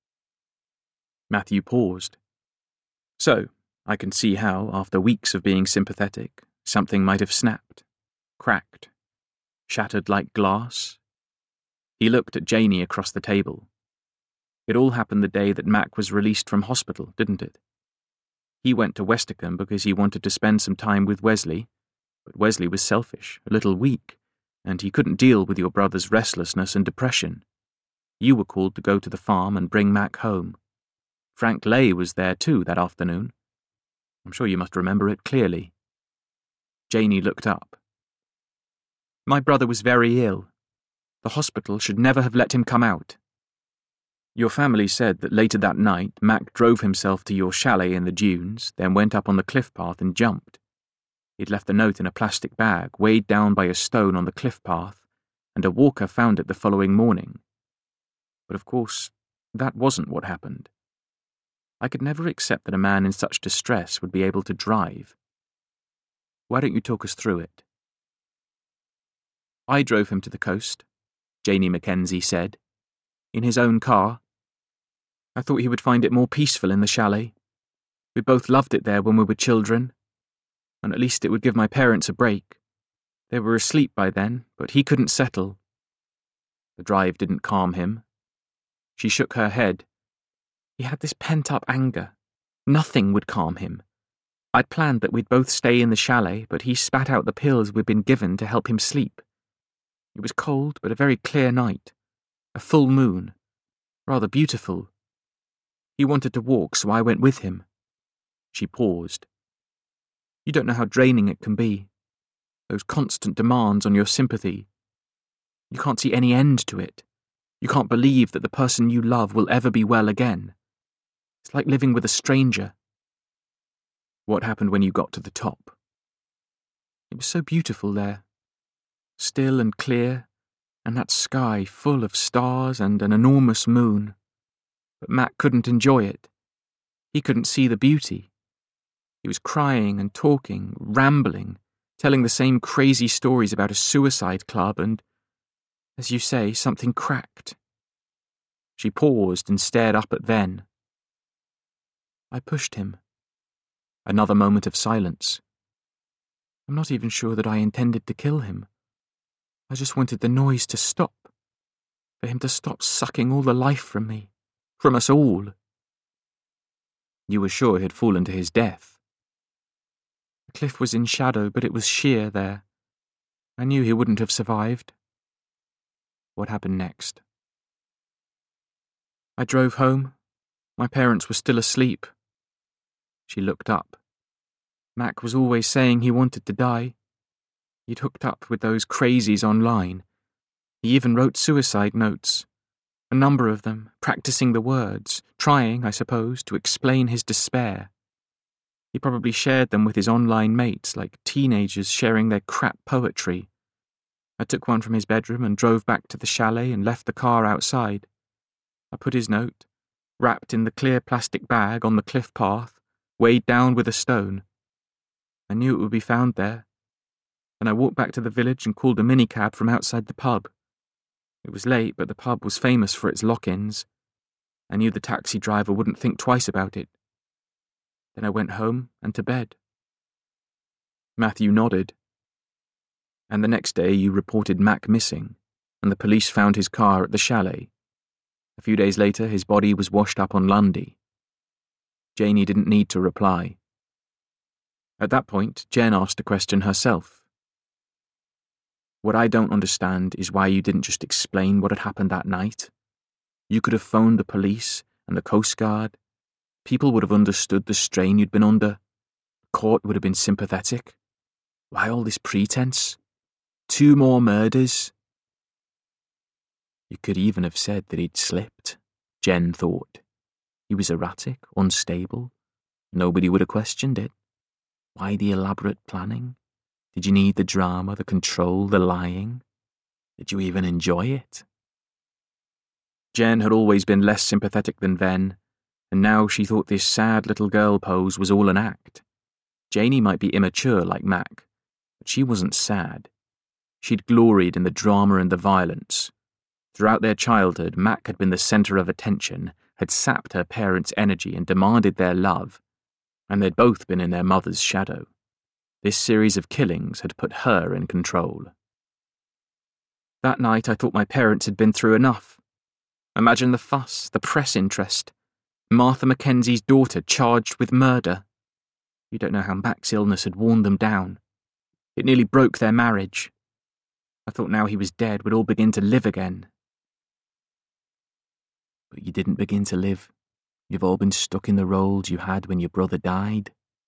Matthew paused. So, I can see how, after weeks of being sympathetic, something might have snapped, cracked, shattered like glass. He looked at Janie across the table. It all happened the day that Mac was released from hospital, didn't it? He went to Westercombe because he wanted to spend some time with Wesley, but Wesley was selfish, a little weak, and he couldn't deal with your brother's restlessness and depression. You were called to go to the farm and bring Mac home. Frank Lay was there too that afternoon. I'm sure you must remember it clearly. Janie looked up. My brother was very ill. The hospital should never have let him come out. Your family said that later that night Mac drove himself to your chalet in the dunes, then went up on the cliff path and jumped. He'd left a note in a plastic bag weighed down by a stone on the cliff path, and a walker found it the following morning. But of course, that wasn't what happened. I could never accept that a man in such distress would be able to drive. Why don't you talk us through it? I drove him to the coast, Janie Mackenzie said, in his own car. I thought he would find it more peaceful in the chalet. We both loved it there when we were children, and at least it would give my parents a break. They were asleep by then, but he couldn't settle. The drive didn't calm him. She shook her head. He had this pent-up anger. Nothing would calm him. I'd planned that we'd both stay in the chalet, but he spat out the pills we'd been given to help him sleep. It was cold, but a very clear night. A full moon. Rather beautiful. He wanted to walk, so I went with him. She paused. You don't know how draining it can be. Those constant demands on your sympathy. You can't see any end to it. You can't believe that the person you love will ever be well again. It's like living with a stranger. What happened when you got to the top? It was so beautiful there. Still and clear, and that sky full of stars and an enormous moon. But Mac couldn't enjoy it. He couldn't see the beauty. He was crying and talking, rambling, telling the same crazy stories about a suicide club and, as you say, something cracked. She paused and stared up at Venn. I pushed him. Another moment of silence. I'm not even sure that I intended to kill him. I just wanted the noise to stop, for him to stop sucking all the life from me, from us all. You were sure he'd fallen to his death. The cliff was in shadow, but it was sheer there. I knew he wouldn't have survived. What happened next? I drove home. My parents were still asleep. She looked up. Mac was always saying he wanted to die. He'd hooked up with those crazies online. He even wrote suicide notes. A number of them, practicing the words, trying, I suppose, to explain his despair. He probably shared them with his online mates, like teenagers sharing their crap poetry. I took one from his bedroom and drove back to the chalet and left the car outside. I put his note, wrapped in the clear plastic bag, on the cliff path, weighed down with a stone. I knew it would be found there. Then I walked back to the village and called a minicab from outside the pub. It was late, but the pub was famous for its lock-ins. I knew the taxi driver wouldn't think twice about it. Then I went home and to bed. Matthew nodded. And the next day you reported Mac missing, and the police found his car at the chalet. A few days later, his body was washed up on Lundy. Janie didn't need to reply. At that point, Jen asked a question herself. What I don't understand is why you didn't just explain what had happened that night. You could have phoned the police and the Coast Guard. People would have understood the strain you'd been under. The court would have been sympathetic. Why all this pretense? Two more murders? You could even have said that he'd slipped, Jen thought. He was erratic, unstable. Nobody would have questioned it. Why the elaborate planning? Did you need the drama, the control, the lying? Did you even enjoy it? Jen had always been less sympathetic than Ven, and now she thought this sad little girl pose was all an act. Janie might be immature like Mac, but she wasn't sad. She'd gloried in the drama and the violence. Throughout their childhood, Mac had been the centre of attention, had sapped her parents' energy and demanded their love, and they'd both been in their mother's shadow. This series of killings had put her in control. That night I thought my parents had been through enough. Imagine the fuss, the press interest. Martha Mackenzie's daughter charged with murder. You don't know how Mac's illness had worn them down. It nearly broke their marriage. I thought now he was dead we'd all begin to live again. But you didn't begin to live. You've all been stuck in the roles you had when your brother died.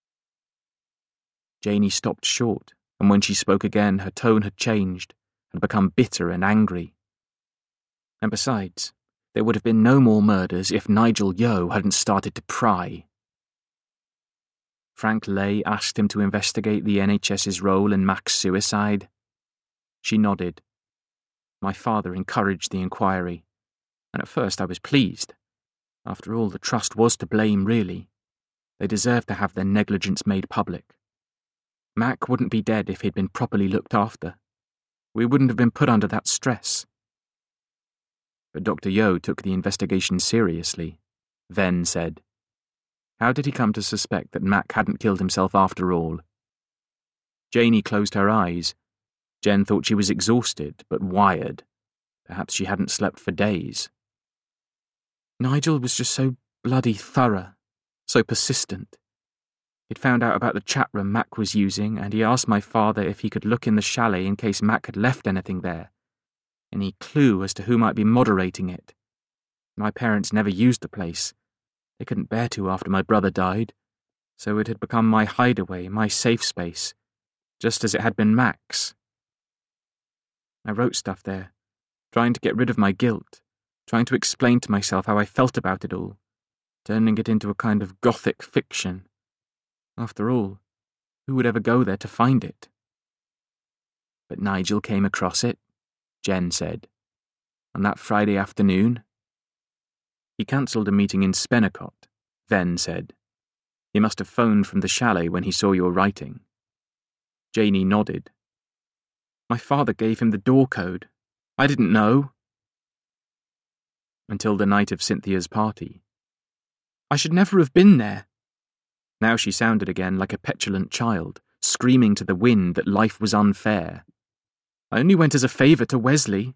Janie stopped short, and when she spoke again, her tone had changed, had become bitter and angry. And besides, there would have been no more murders if Nigel Yeo hadn't started to pry. Frank Lay asked him to investigate the N H S's role in Mac's suicide. She nodded. My father encouraged the inquiry, and at first I was pleased. After all, the trust was to blame, really. They deserved to have their negligence made public. Mac wouldn't be dead if he'd been properly looked after. We wouldn't have been put under that stress. But Doctor Yeo took the investigation seriously. Ven said, How did he come to suspect that Mac hadn't killed himself after all? Janie closed her eyes. Jen thought she was exhausted, but wired. Perhaps she hadn't slept for days. Nigel was just so bloody thorough, so persistent. He'd found out about the chat room Mac was using, and he asked my father if he could look in the chalet in case Mac had left anything there. Any clue as to who might be moderating it. My parents never used the place. They couldn't bear to after my brother died, so it had become my hideaway, my safe space, just as it had been Mac's. I wrote stuff there, trying to get rid of my guilt, trying to explain to myself how I felt about it all, turning it into a kind of gothic fiction. After all, who would ever go there to find it? But Nigel came across it, Jen said. On that Friday afternoon. He cancelled a meeting in Spennicott, Ven said. He must have phoned from the chalet when he saw your writing. Janie nodded. My father gave him the door code. I didn't know. Until the night of Cynthia's party. I should never have been there. Now she sounded again like a petulant child, screaming to the wind that life was unfair. I only went as a favour to Wesley.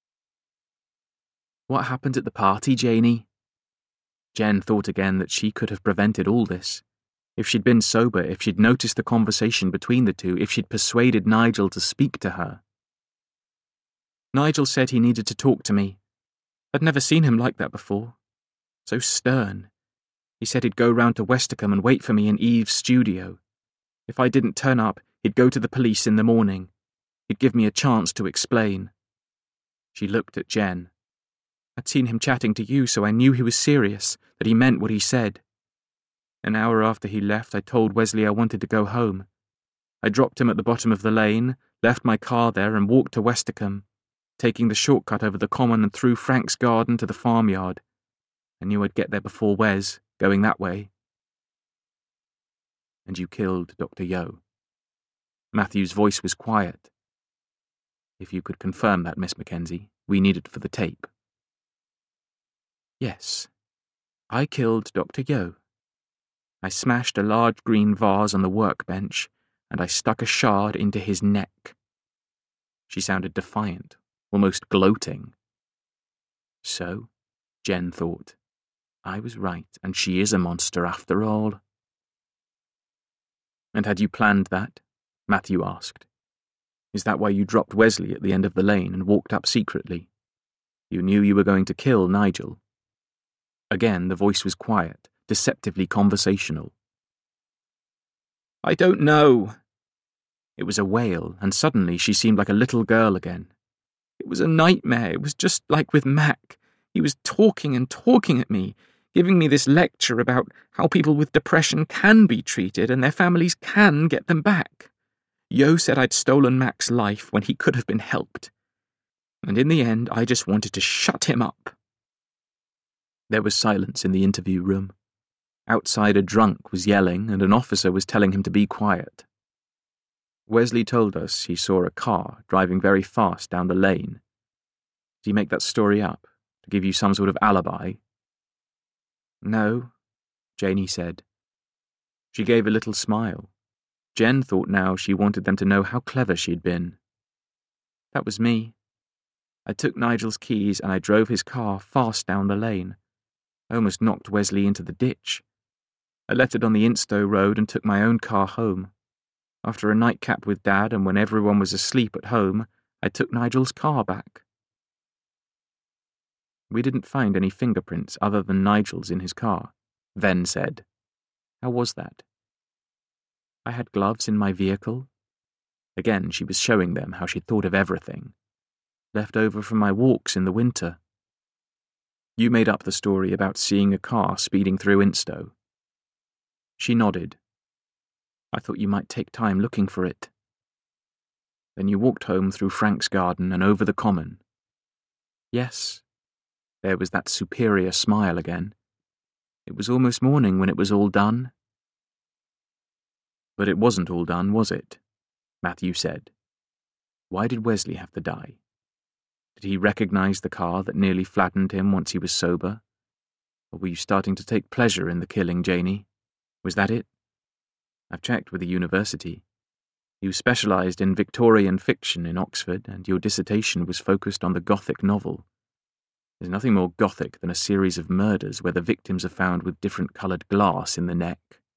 What happened at the party, Janie? Jen thought again that she could have prevented all this. If she'd been sober, if she'd noticed the conversation between the two, if she'd persuaded Nigel to speak to her. Nigel said he needed to talk to me. I'd never seen him like that before. So stern. He said he'd go round to Westercombe and wait for me in Eve's studio. If I didn't turn up, he'd go to the police in the morning. He'd give me a chance to explain. She looked at Jen. I'd seen him chatting to you, so I knew he was serious, that he meant what he said. An hour after he left, I told Wesley I wanted to go home. I dropped him at the bottom of the lane, left my car there and walked to Westercombe, taking the shortcut over the common and through Frank's garden to the farmyard. I knew I'd get there before Wes, going that way. And you killed Doctor Yeo. Matthew's voice was quiet. If you could confirm that, Miss Mackenzie, we need it for the tape. Yes, I killed Doctor Yeo. I smashed a large green vase on the workbench, and I stuck a shard into his neck. She sounded defiant, almost gloating. So, Jen thought. I was right, and she is a monster after all. And had you planned that? Matthew asked. Is that why you dropped Wesley at the end of the lane and walked up secretly? You knew you were going to kill Nigel. Again, the voice was quiet, deceptively conversational. I don't know. It was a wail, and suddenly she seemed like a little girl again. It was a nightmare. It was just like with Mac. He was talking and talking at me, giving me this lecture about how people with depression can be treated and their families can get them back. Yo said I'd stolen Mac's life when he could have been helped. And in the end, I just wanted to shut him up. There was silence in the interview room. Outside, a drunk was yelling and an officer was telling him to be quiet. Wesley told us he saw a car driving very fast down the lane. Did he make that story up, to give you some sort of alibi? No, Janey said. She gave a little smile. Jen thought now she wanted them to know how clever she'd been. That was me. I took Nigel's keys and I drove his car fast down the lane. I almost knocked Wesley into the ditch. I left it on the Instow Road and took my own car home. After a nightcap with Dad and when everyone was asleep at home, I took Nigel's car back. We didn't find any fingerprints other than Nigel's in his car, Ven said. How was that? I had gloves in my vehicle. Again, she was showing them how she'd thought of everything. Left over from my walks in the winter. You made up the story about seeing a car speeding through Instow. She nodded. I thought you might take time looking for it. Then you walked home through Frank's garden and over the common. Yes. There was that superior smile again. It was almost morning when it was all done. But it wasn't all done, was it? Matthew said. Why did Wesley have to die? Did he recognize the car that nearly flattened him once he was sober? Or were you starting to take pleasure in the killing, Janey? Was that it? I've checked with the university. You specialized in Victorian fiction in Oxford, and your dissertation was focused on the Gothic novel. There's nothing more Gothic than a series of murders where the victims are found with different-coloured glass in the neck.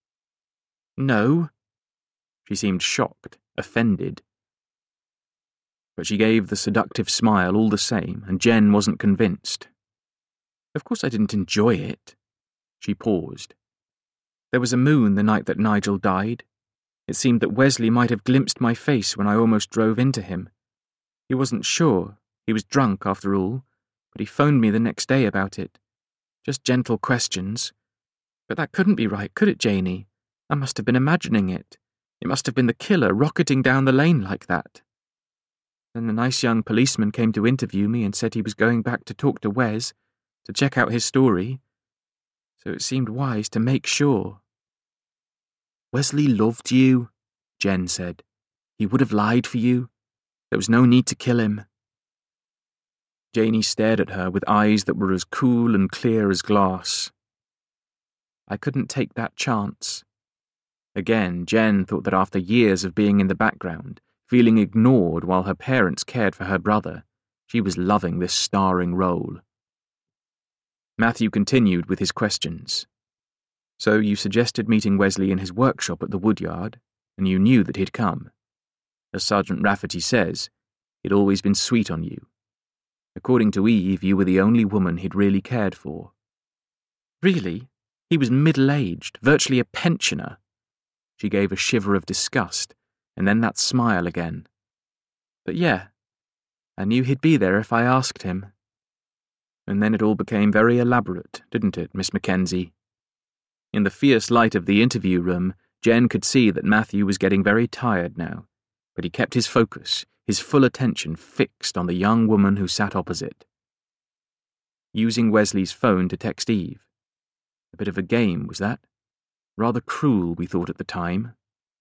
No. She seemed shocked, offended. But she gave the seductive smile all the same, and Jen wasn't convinced. Of course I didn't enjoy it. She paused. There was a moon the night that Nigel died. It seemed that Wesley might have glimpsed my face when I almost drove into him. He wasn't sure. He was drunk, after all, but he phoned me the next day about it. Just gentle questions. But that couldn't be right, could it, Janey? I must have been imagining it. It must have been the killer rocketing down the lane like that. Then the nice young policeman came to interview me and said he was going back to talk to Wes, to check out his story. So it seemed wise to make sure. Wesley loved you, Jen said. He would have lied for you. There was no need to kill him. Janey stared at her with eyes that were as cool and clear as glass. I couldn't take that chance. Again, Jen thought that after years of being in the background, feeling ignored while her parents cared for her brother, she was loving this starring role. Matthew continued with his questions. So you suggested meeting Wesley in his workshop at the Woodyard, and you knew that he'd come. As Sergeant Rafferty says, he'd always been sweet on you. According to Eve, you were the only woman he'd really cared for. Really? He was middle-aged, virtually a pensioner. She gave a shiver of disgust, and then that smile again. But yeah, I knew he'd be there if I asked him. And then it all became very elaborate, didn't it, Miss Mackenzie? In the fierce light of the interview room, Jen could see that Matthew was getting very tired now, but he kept his focus, his full attention fixed on the young woman who sat opposite. Using Wesley's phone to text Eve. A bit of a game, was that? Rather cruel, we thought at the time.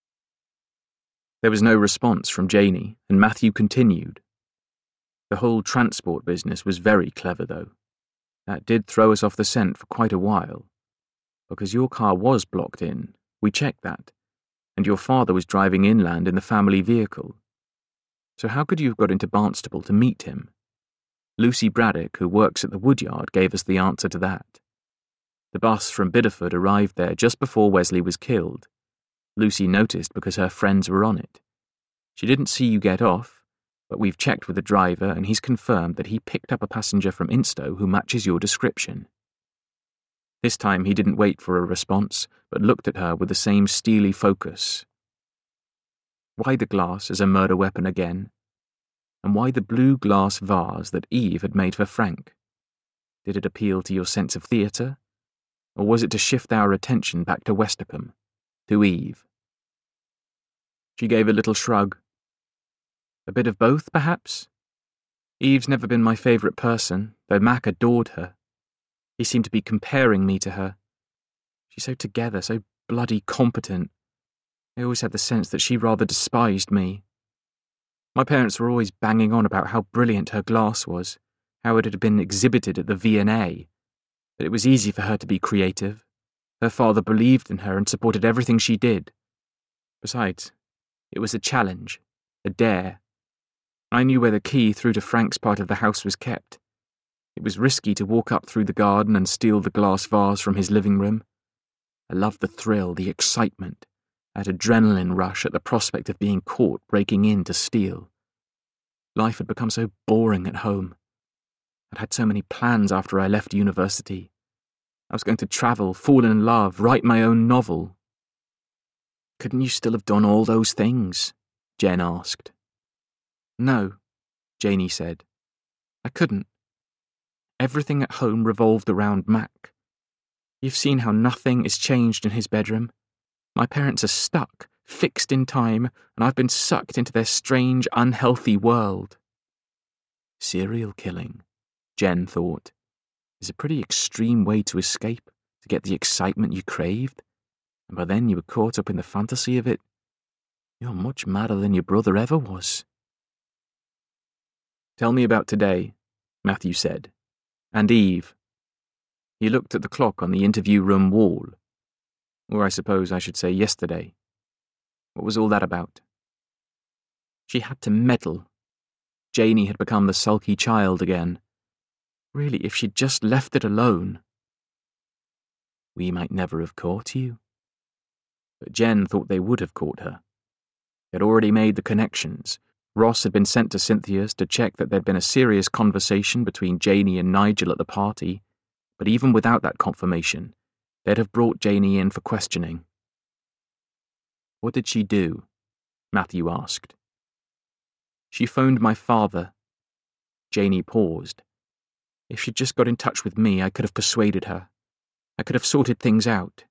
There was no response from Janey, and Matthew continued. The whole transport business was very clever, though. That did throw us off the scent for quite a while. Because your car was blocked in, we checked that, and your father was driving inland in the family vehicle. So how could you have got into Barnstaple to meet him? Lucy Braddock, who works at the Woodyard, gave us the answer to that. The bus from Biddeford arrived there just before Wesley was killed. Lucy noticed because her friends were on it. She didn't see you get off, but we've checked with the driver and he's confirmed that he picked up a passenger from Instow who matches your description. This time he didn't wait for a response, but looked at her with the same steely focus. Why the glass as a murder weapon again? And why the blue glass vase that Eve had made for Frank? Did it appeal to your sense of theatre? Or was it to shift our attention back to Westercombe, to Eve? She gave a little shrug. A bit of both, perhaps? Eve's never been my favourite person, though Mac adored her. He seemed to be comparing me to her. She's so together, so bloody competent. I always had the sense that she rather despised me. My parents were always banging on about how brilliant her glass was, how it had been exhibited at the V and A, that it was easy for her to be creative. Her father believed in her and supported everything she did. Besides, it was a challenge, a dare. I knew where the key through to Frank's part of the house was kept. It was risky to walk up through the garden and steal the glass vase from his living room. I loved the thrill, the excitement, that adrenaline rush at the prospect of being caught breaking in to steal. Life had become so boring at home. I'd had so many plans after I left university. I was going to travel, fall in love, write my own novel. Couldn't you still have done all those things? Jen asked. No, Janey said. I couldn't. Everything at home revolved around Mac. You've seen how nothing is changed in his bedroom. My parents are stuck, fixed in time, and I've been sucked into their strange, unhealthy world. Serial killing, Jen thought, is a pretty extreme way to escape, to get the excitement you craved. And by then you were caught up in the fantasy of it. You're much madder than your brother ever was. Tell me about today, Matthew said. And Eve. He looked at the clock on the interview room wall. Or I suppose I should say yesterday. What was all that about? She had to meddle. Janey had become the sulky child again. Really, if she'd just left it alone. We might never have caught you. But Jen thought they would have caught her. They'd already made the connections. Ross had been sent to Cynthia's to check that there'd been a serious conversation between Janey and Nigel at the party, but even without that confirmation, they'd have brought Janey in for questioning. What did she do? Matthew asked. She phoned my father. Janey paused. If she'd just got in touch with me, I could have persuaded her. I could have sorted things out.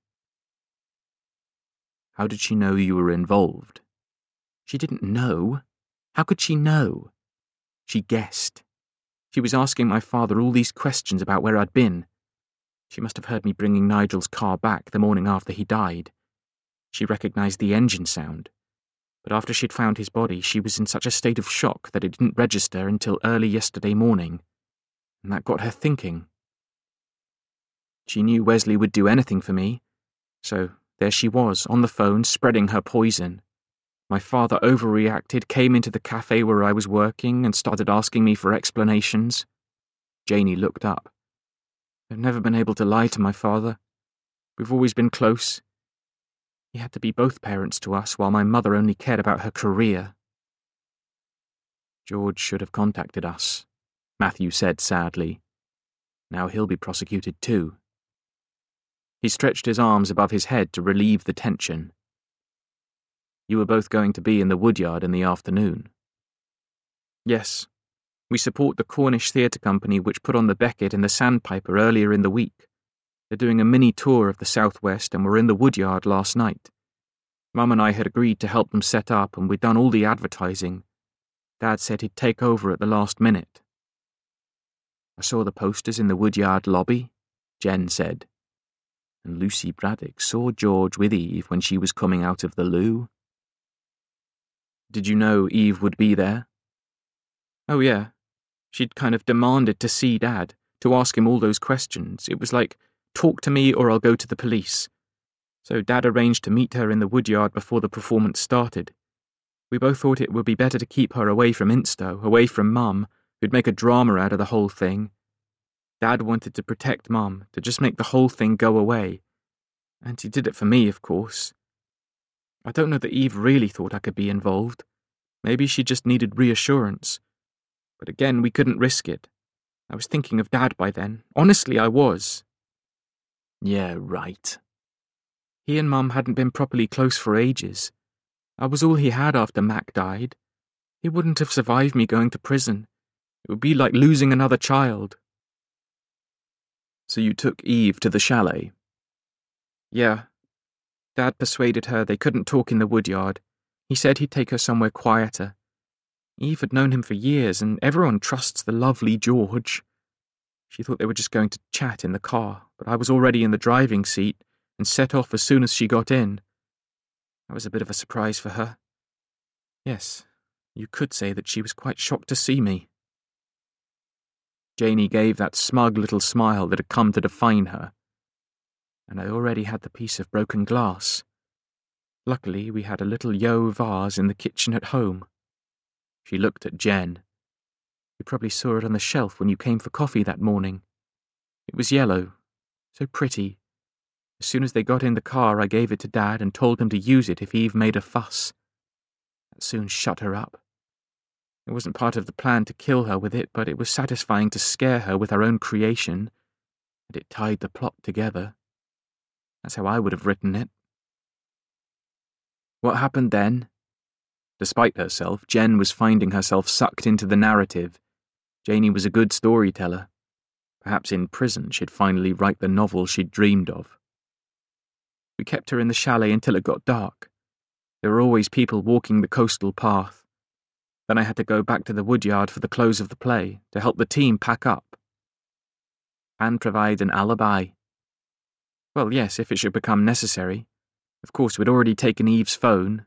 How did she know you were involved? She didn't know. How could she know? She guessed. She was asking my father all these questions about where I'd been. She must have heard me bringing Nigel's car back the morning after he died. She recognized the engine sound. But after she'd found his body, she was in such a state of shock that it didn't register until early yesterday morning. And that got her thinking. She knew Wesley would do anything for me. So there she was, on the phone, spreading her poison. My father overreacted, came into the cafe where I was working and started asking me for explanations. Janey looked up. I've never been able to lie to my father. We've always been close. He had to be both parents to us, while my mother only cared about her career. George should have contacted us, Matthew said sadly. Now he'll be prosecuted too. He stretched his arms above his head to relieve the tension. You were both going to be in the Woodyard in the afternoon. Yes. We support the Cornish Theatre Company which put on the Beckett and the Sandpiper earlier in the week. They're doing a mini tour of the Southwest and were in the Woodyard last night. Mum and I had agreed to help them set up and we'd done all the advertising. Dad said he'd take over at the last minute. I saw the posters in the Woodyard lobby, Jen said. And Lucy Braddock saw George with Eve when she was coming out of the loo. Did you know Eve would be there? Oh, yeah. She'd kind of demanded to see Dad, to ask him all those questions. It was like, talk to me or I'll go to the police. So Dad arranged to meet her in the Woodyard before the performance started. We both thought it would be better to keep her away from Instow, away from Mum, We'd make a drama out of the whole thing. Dad wanted to protect Mum, to just make the whole thing go away. And he did it for me, of course. I don't know that Eve really thought I could be involved. Maybe she just needed reassurance. But again, we couldn't risk it. I was thinking of Dad by then. Honestly, I was. Yeah, right. He and Mum hadn't been properly close for ages. I was all he had after Mac died. He wouldn't have survived me going to prison. It would be like losing another child. So you took Eve to the chalet? Yeah. Dad persuaded her they couldn't talk in the woodyard. He said he'd take her somewhere quieter. Eve had known him for years, and everyone trusts the lovely George. She thought they were just going to chat in the car, but I was already in the driving seat and set off as soon as she got in. That was a bit of a surprise for her. Yes, you could say that she was quite shocked to see me. Janey gave that smug little smile that had come to define her. And I already had the piece of broken glass. Luckily, we had a little Yo vase in the kitchen at home. She looked at Jen. You probably saw it on the shelf when you came for coffee that morning. It was yellow, so pretty. As soon as they got in the car, I gave it to Dad and told him to use it if Eve made a fuss. That soon shut her up. It wasn't part of the plan to kill her with it, but it was satisfying to scare her with her own creation, and it tied the plot together. That's how I would have written it. What happened then? Despite herself, Jen was finding herself sucked into the narrative. Janey was a good storyteller. Perhaps in prison she'd finally write the novel she'd dreamed of. We kept her in the chalet until it got dark. There were always people walking the coastal path. Then I had to go back to the woodyard for the close of the play to help the team pack up. And provide an alibi. Well, yes, if it should become necessary. Of course, we'd already taken Eve's phone.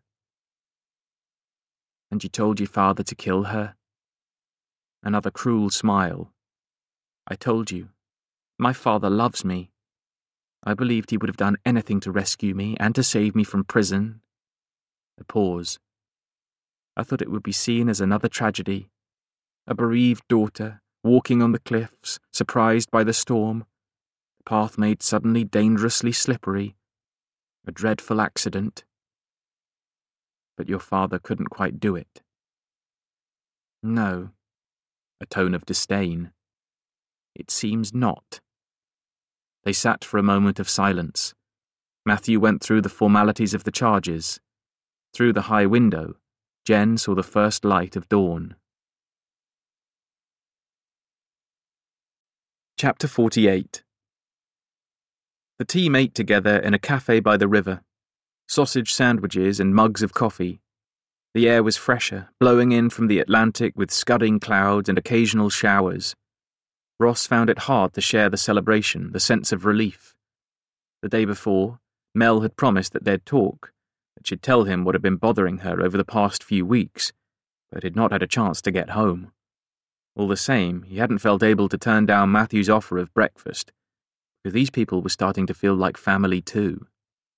And you told your father to kill her? Another cruel smile. I told you. My father loves me. I believed he would have done anything to rescue me and to save me from prison. A pause. I thought it would be seen as another tragedy. A bereaved daughter, walking on the cliffs, surprised by the storm. The path made suddenly dangerously slippery. A dreadful accident. But your father couldn't quite do it. No. A tone of disdain. It seems not. They sat for a moment of silence. Matthew went through the formalities of the charges. Through the high window, Jen saw the first light of dawn. Chapter forty-eight. The team ate together in a cafe by the river. Sausage sandwiches and mugs of coffee. The air was fresher, blowing in from the Atlantic with scudding clouds and occasional showers. Ross found it hard to share the celebration, the sense of relief. The day before, Mel had promised that they'd talk, that she'd tell him what had been bothering her over the past few weeks, but had not had a chance to get home. All the same, he hadn't felt able to turn down Matthew's offer of breakfast, because these people were starting to feel like family too.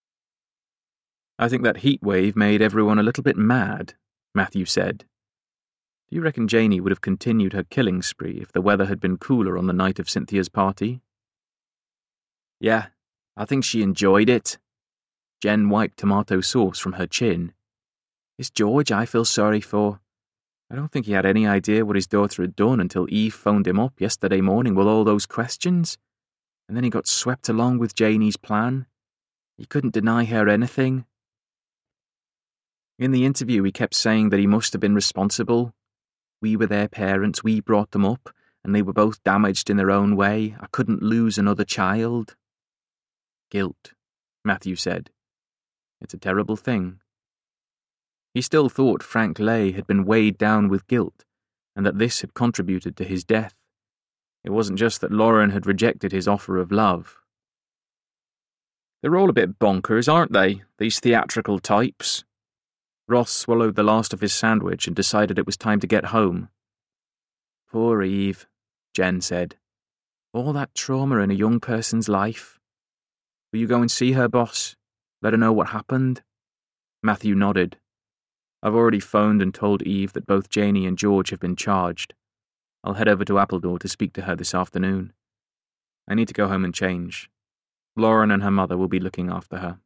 I think that heat wave made everyone a little bit mad, Matthew said. Do you reckon Janey would have continued her killing spree if the weather had been cooler on the night of Cynthia's party? Yeah, I think she enjoyed it. Jen wiped tomato sauce from her chin. It's George I feel sorry for. I don't think he had any idea what his daughter had done until Eve phoned him up yesterday morning with all those questions. And then he got swept along with Janey's plan. He couldn't deny her anything. In the interview he kept saying that he must have been responsible. We were their parents, we brought them up, and they were both damaged in their own way. I couldn't lose another child. Guilt, Matthew said. It's a terrible thing. He still thought Frank Lay had been weighed down with guilt, and that this had contributed to his death. It wasn't just that Lauren had rejected his offer of love. They're all a bit bonkers, aren't they, these theatrical types? Ross swallowed the last of his sandwich and decided it was time to get home. Poor Eve, Jen said. All that trauma in a young person's life. Will you go and see her, boss? Let her know what happened? Matthew nodded. I've already phoned and told Eve that both Janey and George have been charged. I'll head over to Appledore to speak to her this afternoon. I need to go home and change. Lauren and her mother will be looking after her.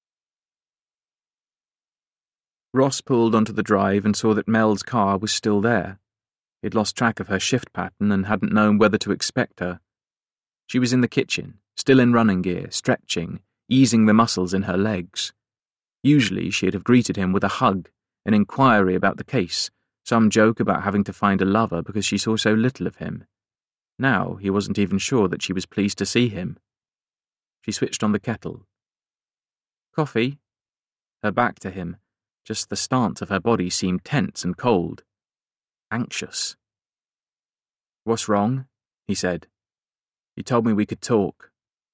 Ross pulled onto the drive and saw that Mel's car was still there. He'd lost track of her shift pattern and hadn't known whether to expect her. She was in the kitchen, still in running gear, stretching, easing the muscles in her legs. Usually she'd have greeted him with a hug, an inquiry about the case, some joke about having to find a lover because she saw so little of him. Now he wasn't even sure that she was pleased to see him. She switched on the kettle. Coffee? Her back to him, just the stance of her body seemed tense and cold. Anxious. What's wrong? He said. You told me we could talk.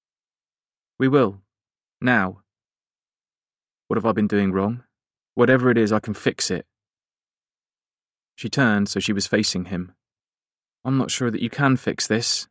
We will. Now. What have I been doing wrong? Whatever it is, I can fix it. She turned so she was facing him. I'm not sure that you can fix this.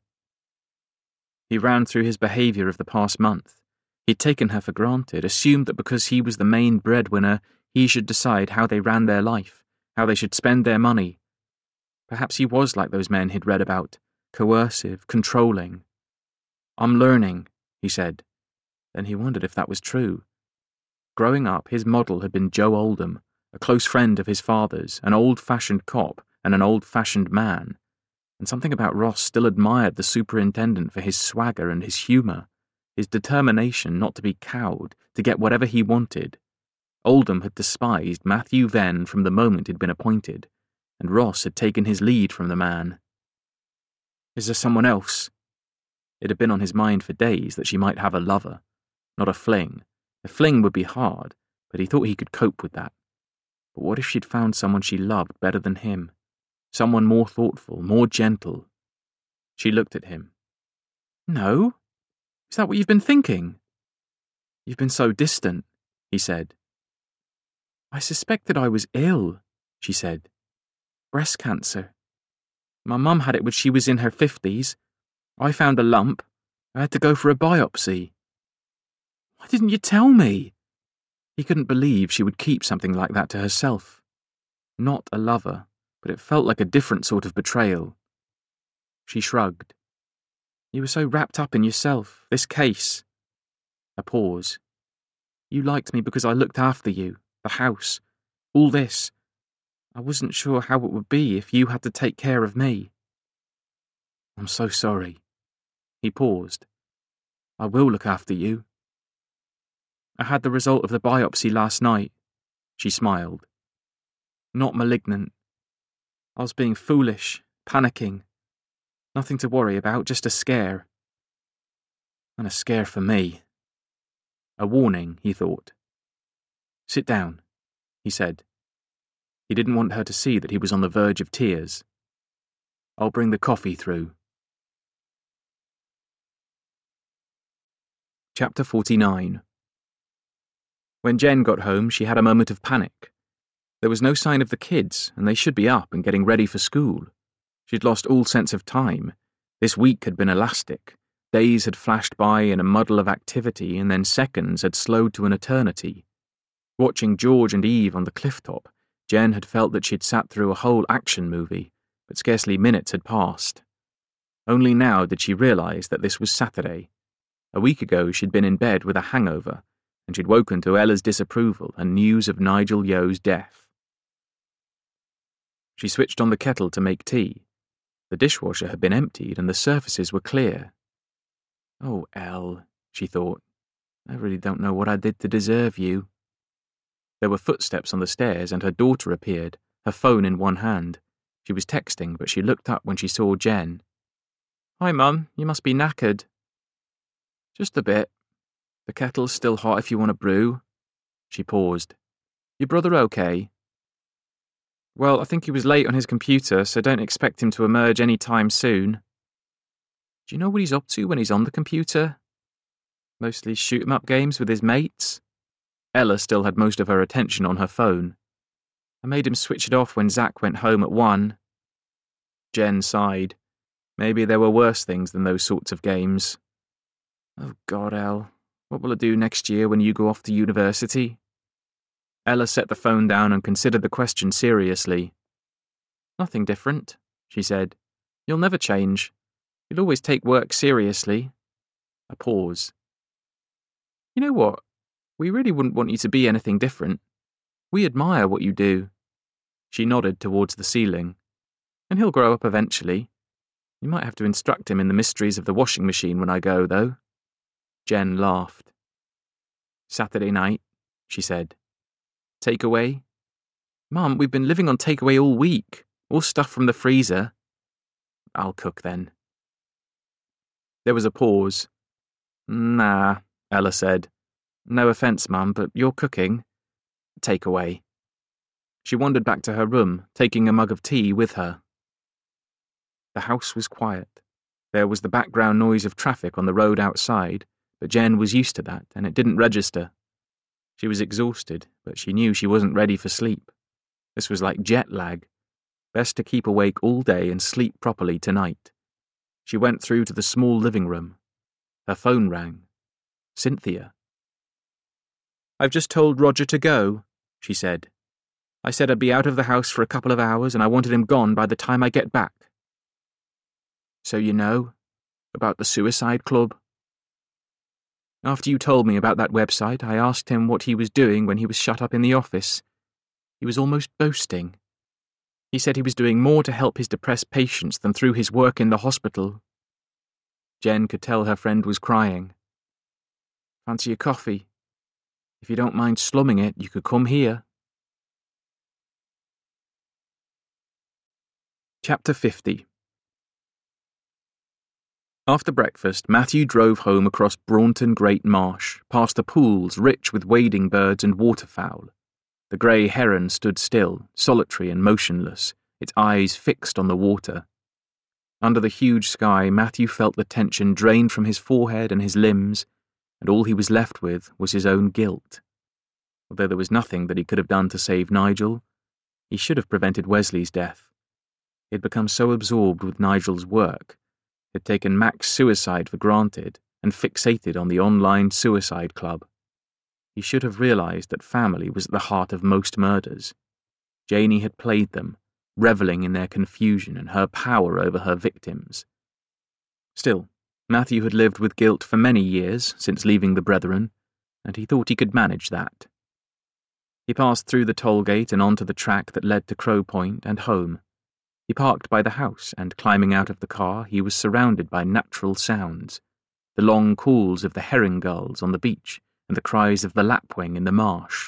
He ran through his behaviour of the past month. He'd taken her for granted, assumed that because he was the main breadwinner, he should decide how they ran their life, how they should spend their money. Perhaps he was like those men he'd read about, coercive, controlling. I'm learning, he said. Then he wondered if that was true. Growing up, his model had been Joe Oldham, a close friend of his father's, an old-fashioned cop and an old-fashioned man. And something about Ross still admired the superintendent for his swagger and his humour, his determination not to be cowed, to get whatever he wanted. Oldham had despised Matthew Venn from the moment he'd been appointed, and Ross had taken his lead from the man. Is there someone else? It had been on his mind for days that she might have a lover, not a fling. A fling would be hard, but he thought he could cope with that. But what if she'd found someone she loved better than him? Someone more thoughtful, more gentle? She looked at him. No? Is that what you've been thinking? You've been so distant, he said. I suspected I was ill, she said. Breast cancer. My mum had it when she was in her fifties. I found a lump. I had to go for a biopsy. Why didn't you tell me? He couldn't believe she would keep something like that to herself. Not a lover, but it felt like a different sort of betrayal. She shrugged. You were so wrapped up in yourself, this case. A pause. You liked me because I looked after you, the house, all this. I wasn't sure how it would be if you had to take care of me. I'm so sorry. He paused. I will look after you. I had the result of the biopsy last night. She smiled. Not malignant. I was being foolish, panicking. Nothing to worry about, just a scare. And a scare for me. A warning, he thought. Sit down, he said. He didn't want her to see that he was on the verge of tears. I'll bring the coffee through. Chapter forty-nine. When Jen got home, she had a moment of panic. There was no sign of the kids, and they should be up and getting ready for school. She'd lost all sense of time. This week had been elastic. Days had flashed by in a muddle of activity, and then seconds had slowed to an eternity. Watching George and Eve on the cliff top, Jen had felt that she'd sat through a whole action movie, but scarcely minutes had passed. Only now did she realise that this was Saturday. A week ago she'd been in bed with a hangover, and she'd woken to Ella's disapproval and news of Nigel Yo's death. She switched on the kettle to make tea. The dishwasher had been emptied and the surfaces were clear. Oh, Elle, she thought, I really don't know what I did to deserve you. There were footsteps on the stairs and her daughter appeared, her phone in one hand. She was texting, but she looked up when she saw Jen. Hi, Mum, you must be knackered. Just a bit. The kettle's still hot if you want a brew. She paused. Your brother okay? Well, I think he was late on his computer, so don't expect him to emerge any time soon. Do you know what he's up to when he's on the computer? Mostly shoot-'em-up games with his mates. Ella still had most of her attention on her phone. I made him switch it off when Zach went home at one. Jen sighed. Maybe there were worse things than those sorts of games. Oh God, Elle, what will I do next year when you go off to university? Ella set the phone down and considered the question seriously. Nothing different, she said. You'll never change. You'll always take work seriously. A pause. You know what? We really wouldn't want you to be anything different. We admire what you do. She nodded towards the ceiling. And he'll grow up eventually. You might have to instruct him in the mysteries of the washing machine when I go, though. Jen laughed. Saturday night, she said. Takeaway? Mum, we've been living on takeaway all week. All stuff from the freezer. I'll cook then. There was a pause. Nah, Ella said. No offence, Mum, but you're cooking. Takeaway. She wandered back to her room, taking a mug of tea with her. The house was quiet. There was the background noise of traffic on the road outside, but Jen was used to that, and it didn't register. She was exhausted, but she knew she wasn't ready for sleep. This was like jet lag. Best to keep awake all day and sleep properly tonight. She went through to the small living room. Her phone rang. Cynthia. I've just told Roger to go, she said. I said I'd be out of the house for a couple of hours and I wanted him gone by the time I get back. So you know about the suicide club? After you told me about that website, I asked him what he was doing when he was shut up in the office. He was almost boasting. He said he was doing more to help his depressed patients than through his work in the hospital. Jen could tell her friend was crying. Fancy a coffee? If you don't mind slumming it, you could come here. Chapter fifty. After breakfast, Matthew drove home across Braunton Great Marsh, past the pools rich with wading birds and waterfowl. The grey heron stood still, solitary and motionless, its eyes fixed on the water. Under the huge sky, Matthew felt the tension drain from his forehead and his limbs, and all he was left with was his own guilt. Although there was nothing that he could have done to save Nigel, he should have prevented Wesley's death. He had become so absorbed with Nigel's work, he had taken Mac's suicide for granted and fixated on the online suicide club. He should have realized that family was at the heart of most murders. Janey had played them, reveling in their confusion and her power over her victims. Still, Matthew had lived with guilt for many years since leaving the Brethren, and he thought he could manage that. He passed through the toll gate and onto the track that led to Crow Point and home. He parked by the house, and climbing out of the car, he was surrounded by natural sounds, the long calls of the herring gulls on the beach and the cries of the lapwing in the marsh.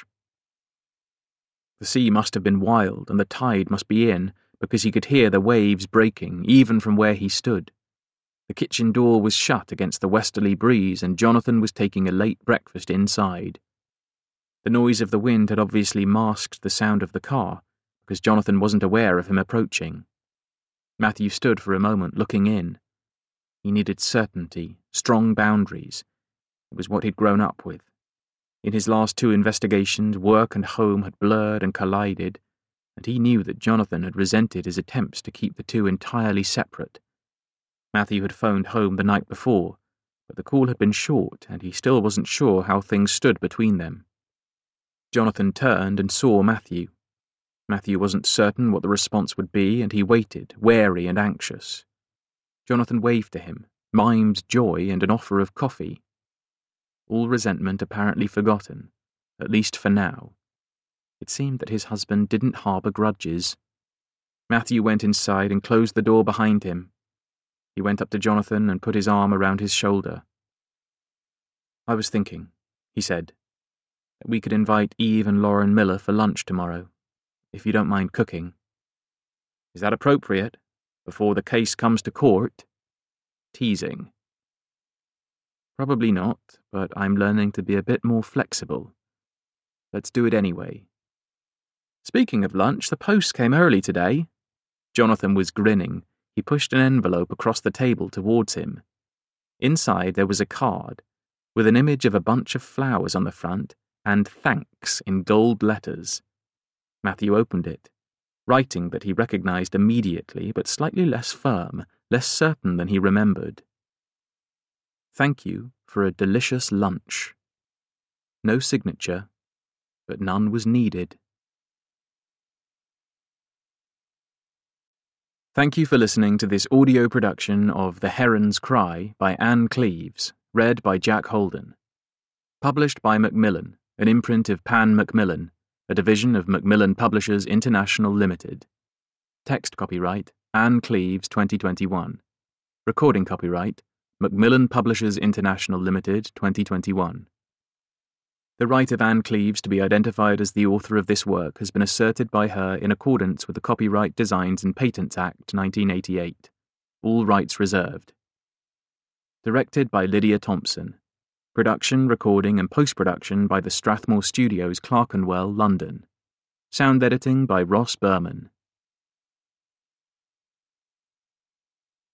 The sea must have been wild, and the tide must be in, because he could hear the waves breaking, even from where he stood. The kitchen door was shut against the westerly breeze, and Jonathan was taking a late breakfast inside. The noise of the wind had obviously masked the sound of the car, because Jonathan wasn't aware of him approaching. Matthew stood for a moment looking in. He needed certainty, strong boundaries. It was what he'd grown up with. In his last two investigations, work and home had blurred and collided, and he knew that Jonathan had resented his attempts to keep the two entirely separate. Matthew had phoned home the night before, but the call had been short, and he still wasn't sure how things stood between them. Jonathan turned and saw Matthew. Matthew wasn't certain what the response would be, and he waited, wary and anxious. Jonathan waved to him, mimed joy and an offer of coffee. All resentment apparently forgotten, at least for now. It seemed that his husband didn't harbour grudges. Matthew went inside and closed the door behind him. He went up to Jonathan and put his arm around his shoulder. I was thinking, he said, that we could invite Eve and Lauren Miller for lunch tomorrow, if you don't mind cooking. Is that appropriate, before the case comes to court? Teasing. Probably not, but I'm learning to be a bit more flexible. Let's do it anyway. Speaking of lunch, the post came early today. Jonathan was grinning. He pushed an envelope across the table towards him. Inside there was a card, with an image of a bunch of flowers on the front, and thanks in gold letters. Matthew opened it, writing that he recognized immediately, but slightly less firm, less certain than he remembered. Thank you for a delicious lunch. No signature, but none was needed. Thank you for listening to this audio production of The Heron's Cry by Anne Cleeves, read by Jack Holden. Published by Macmillan, an imprint of Pan Macmillan, a division of Macmillan Publishers International Limited. Text copyright Anne Cleeves twenty twenty-one. Recording copyright Macmillan Publishers International Limited twenty twenty-one. The right of Anne Cleeves to be identified as the author of this work has been asserted by her in accordance with the Copyright Designs and Patents Act nineteen eighty-eight. All rights reserved. Directed by Lydia Thompson. Production, recording and post-production by the Strathmore Studios, Clerkenwell, London. Sound editing by Ross Berman.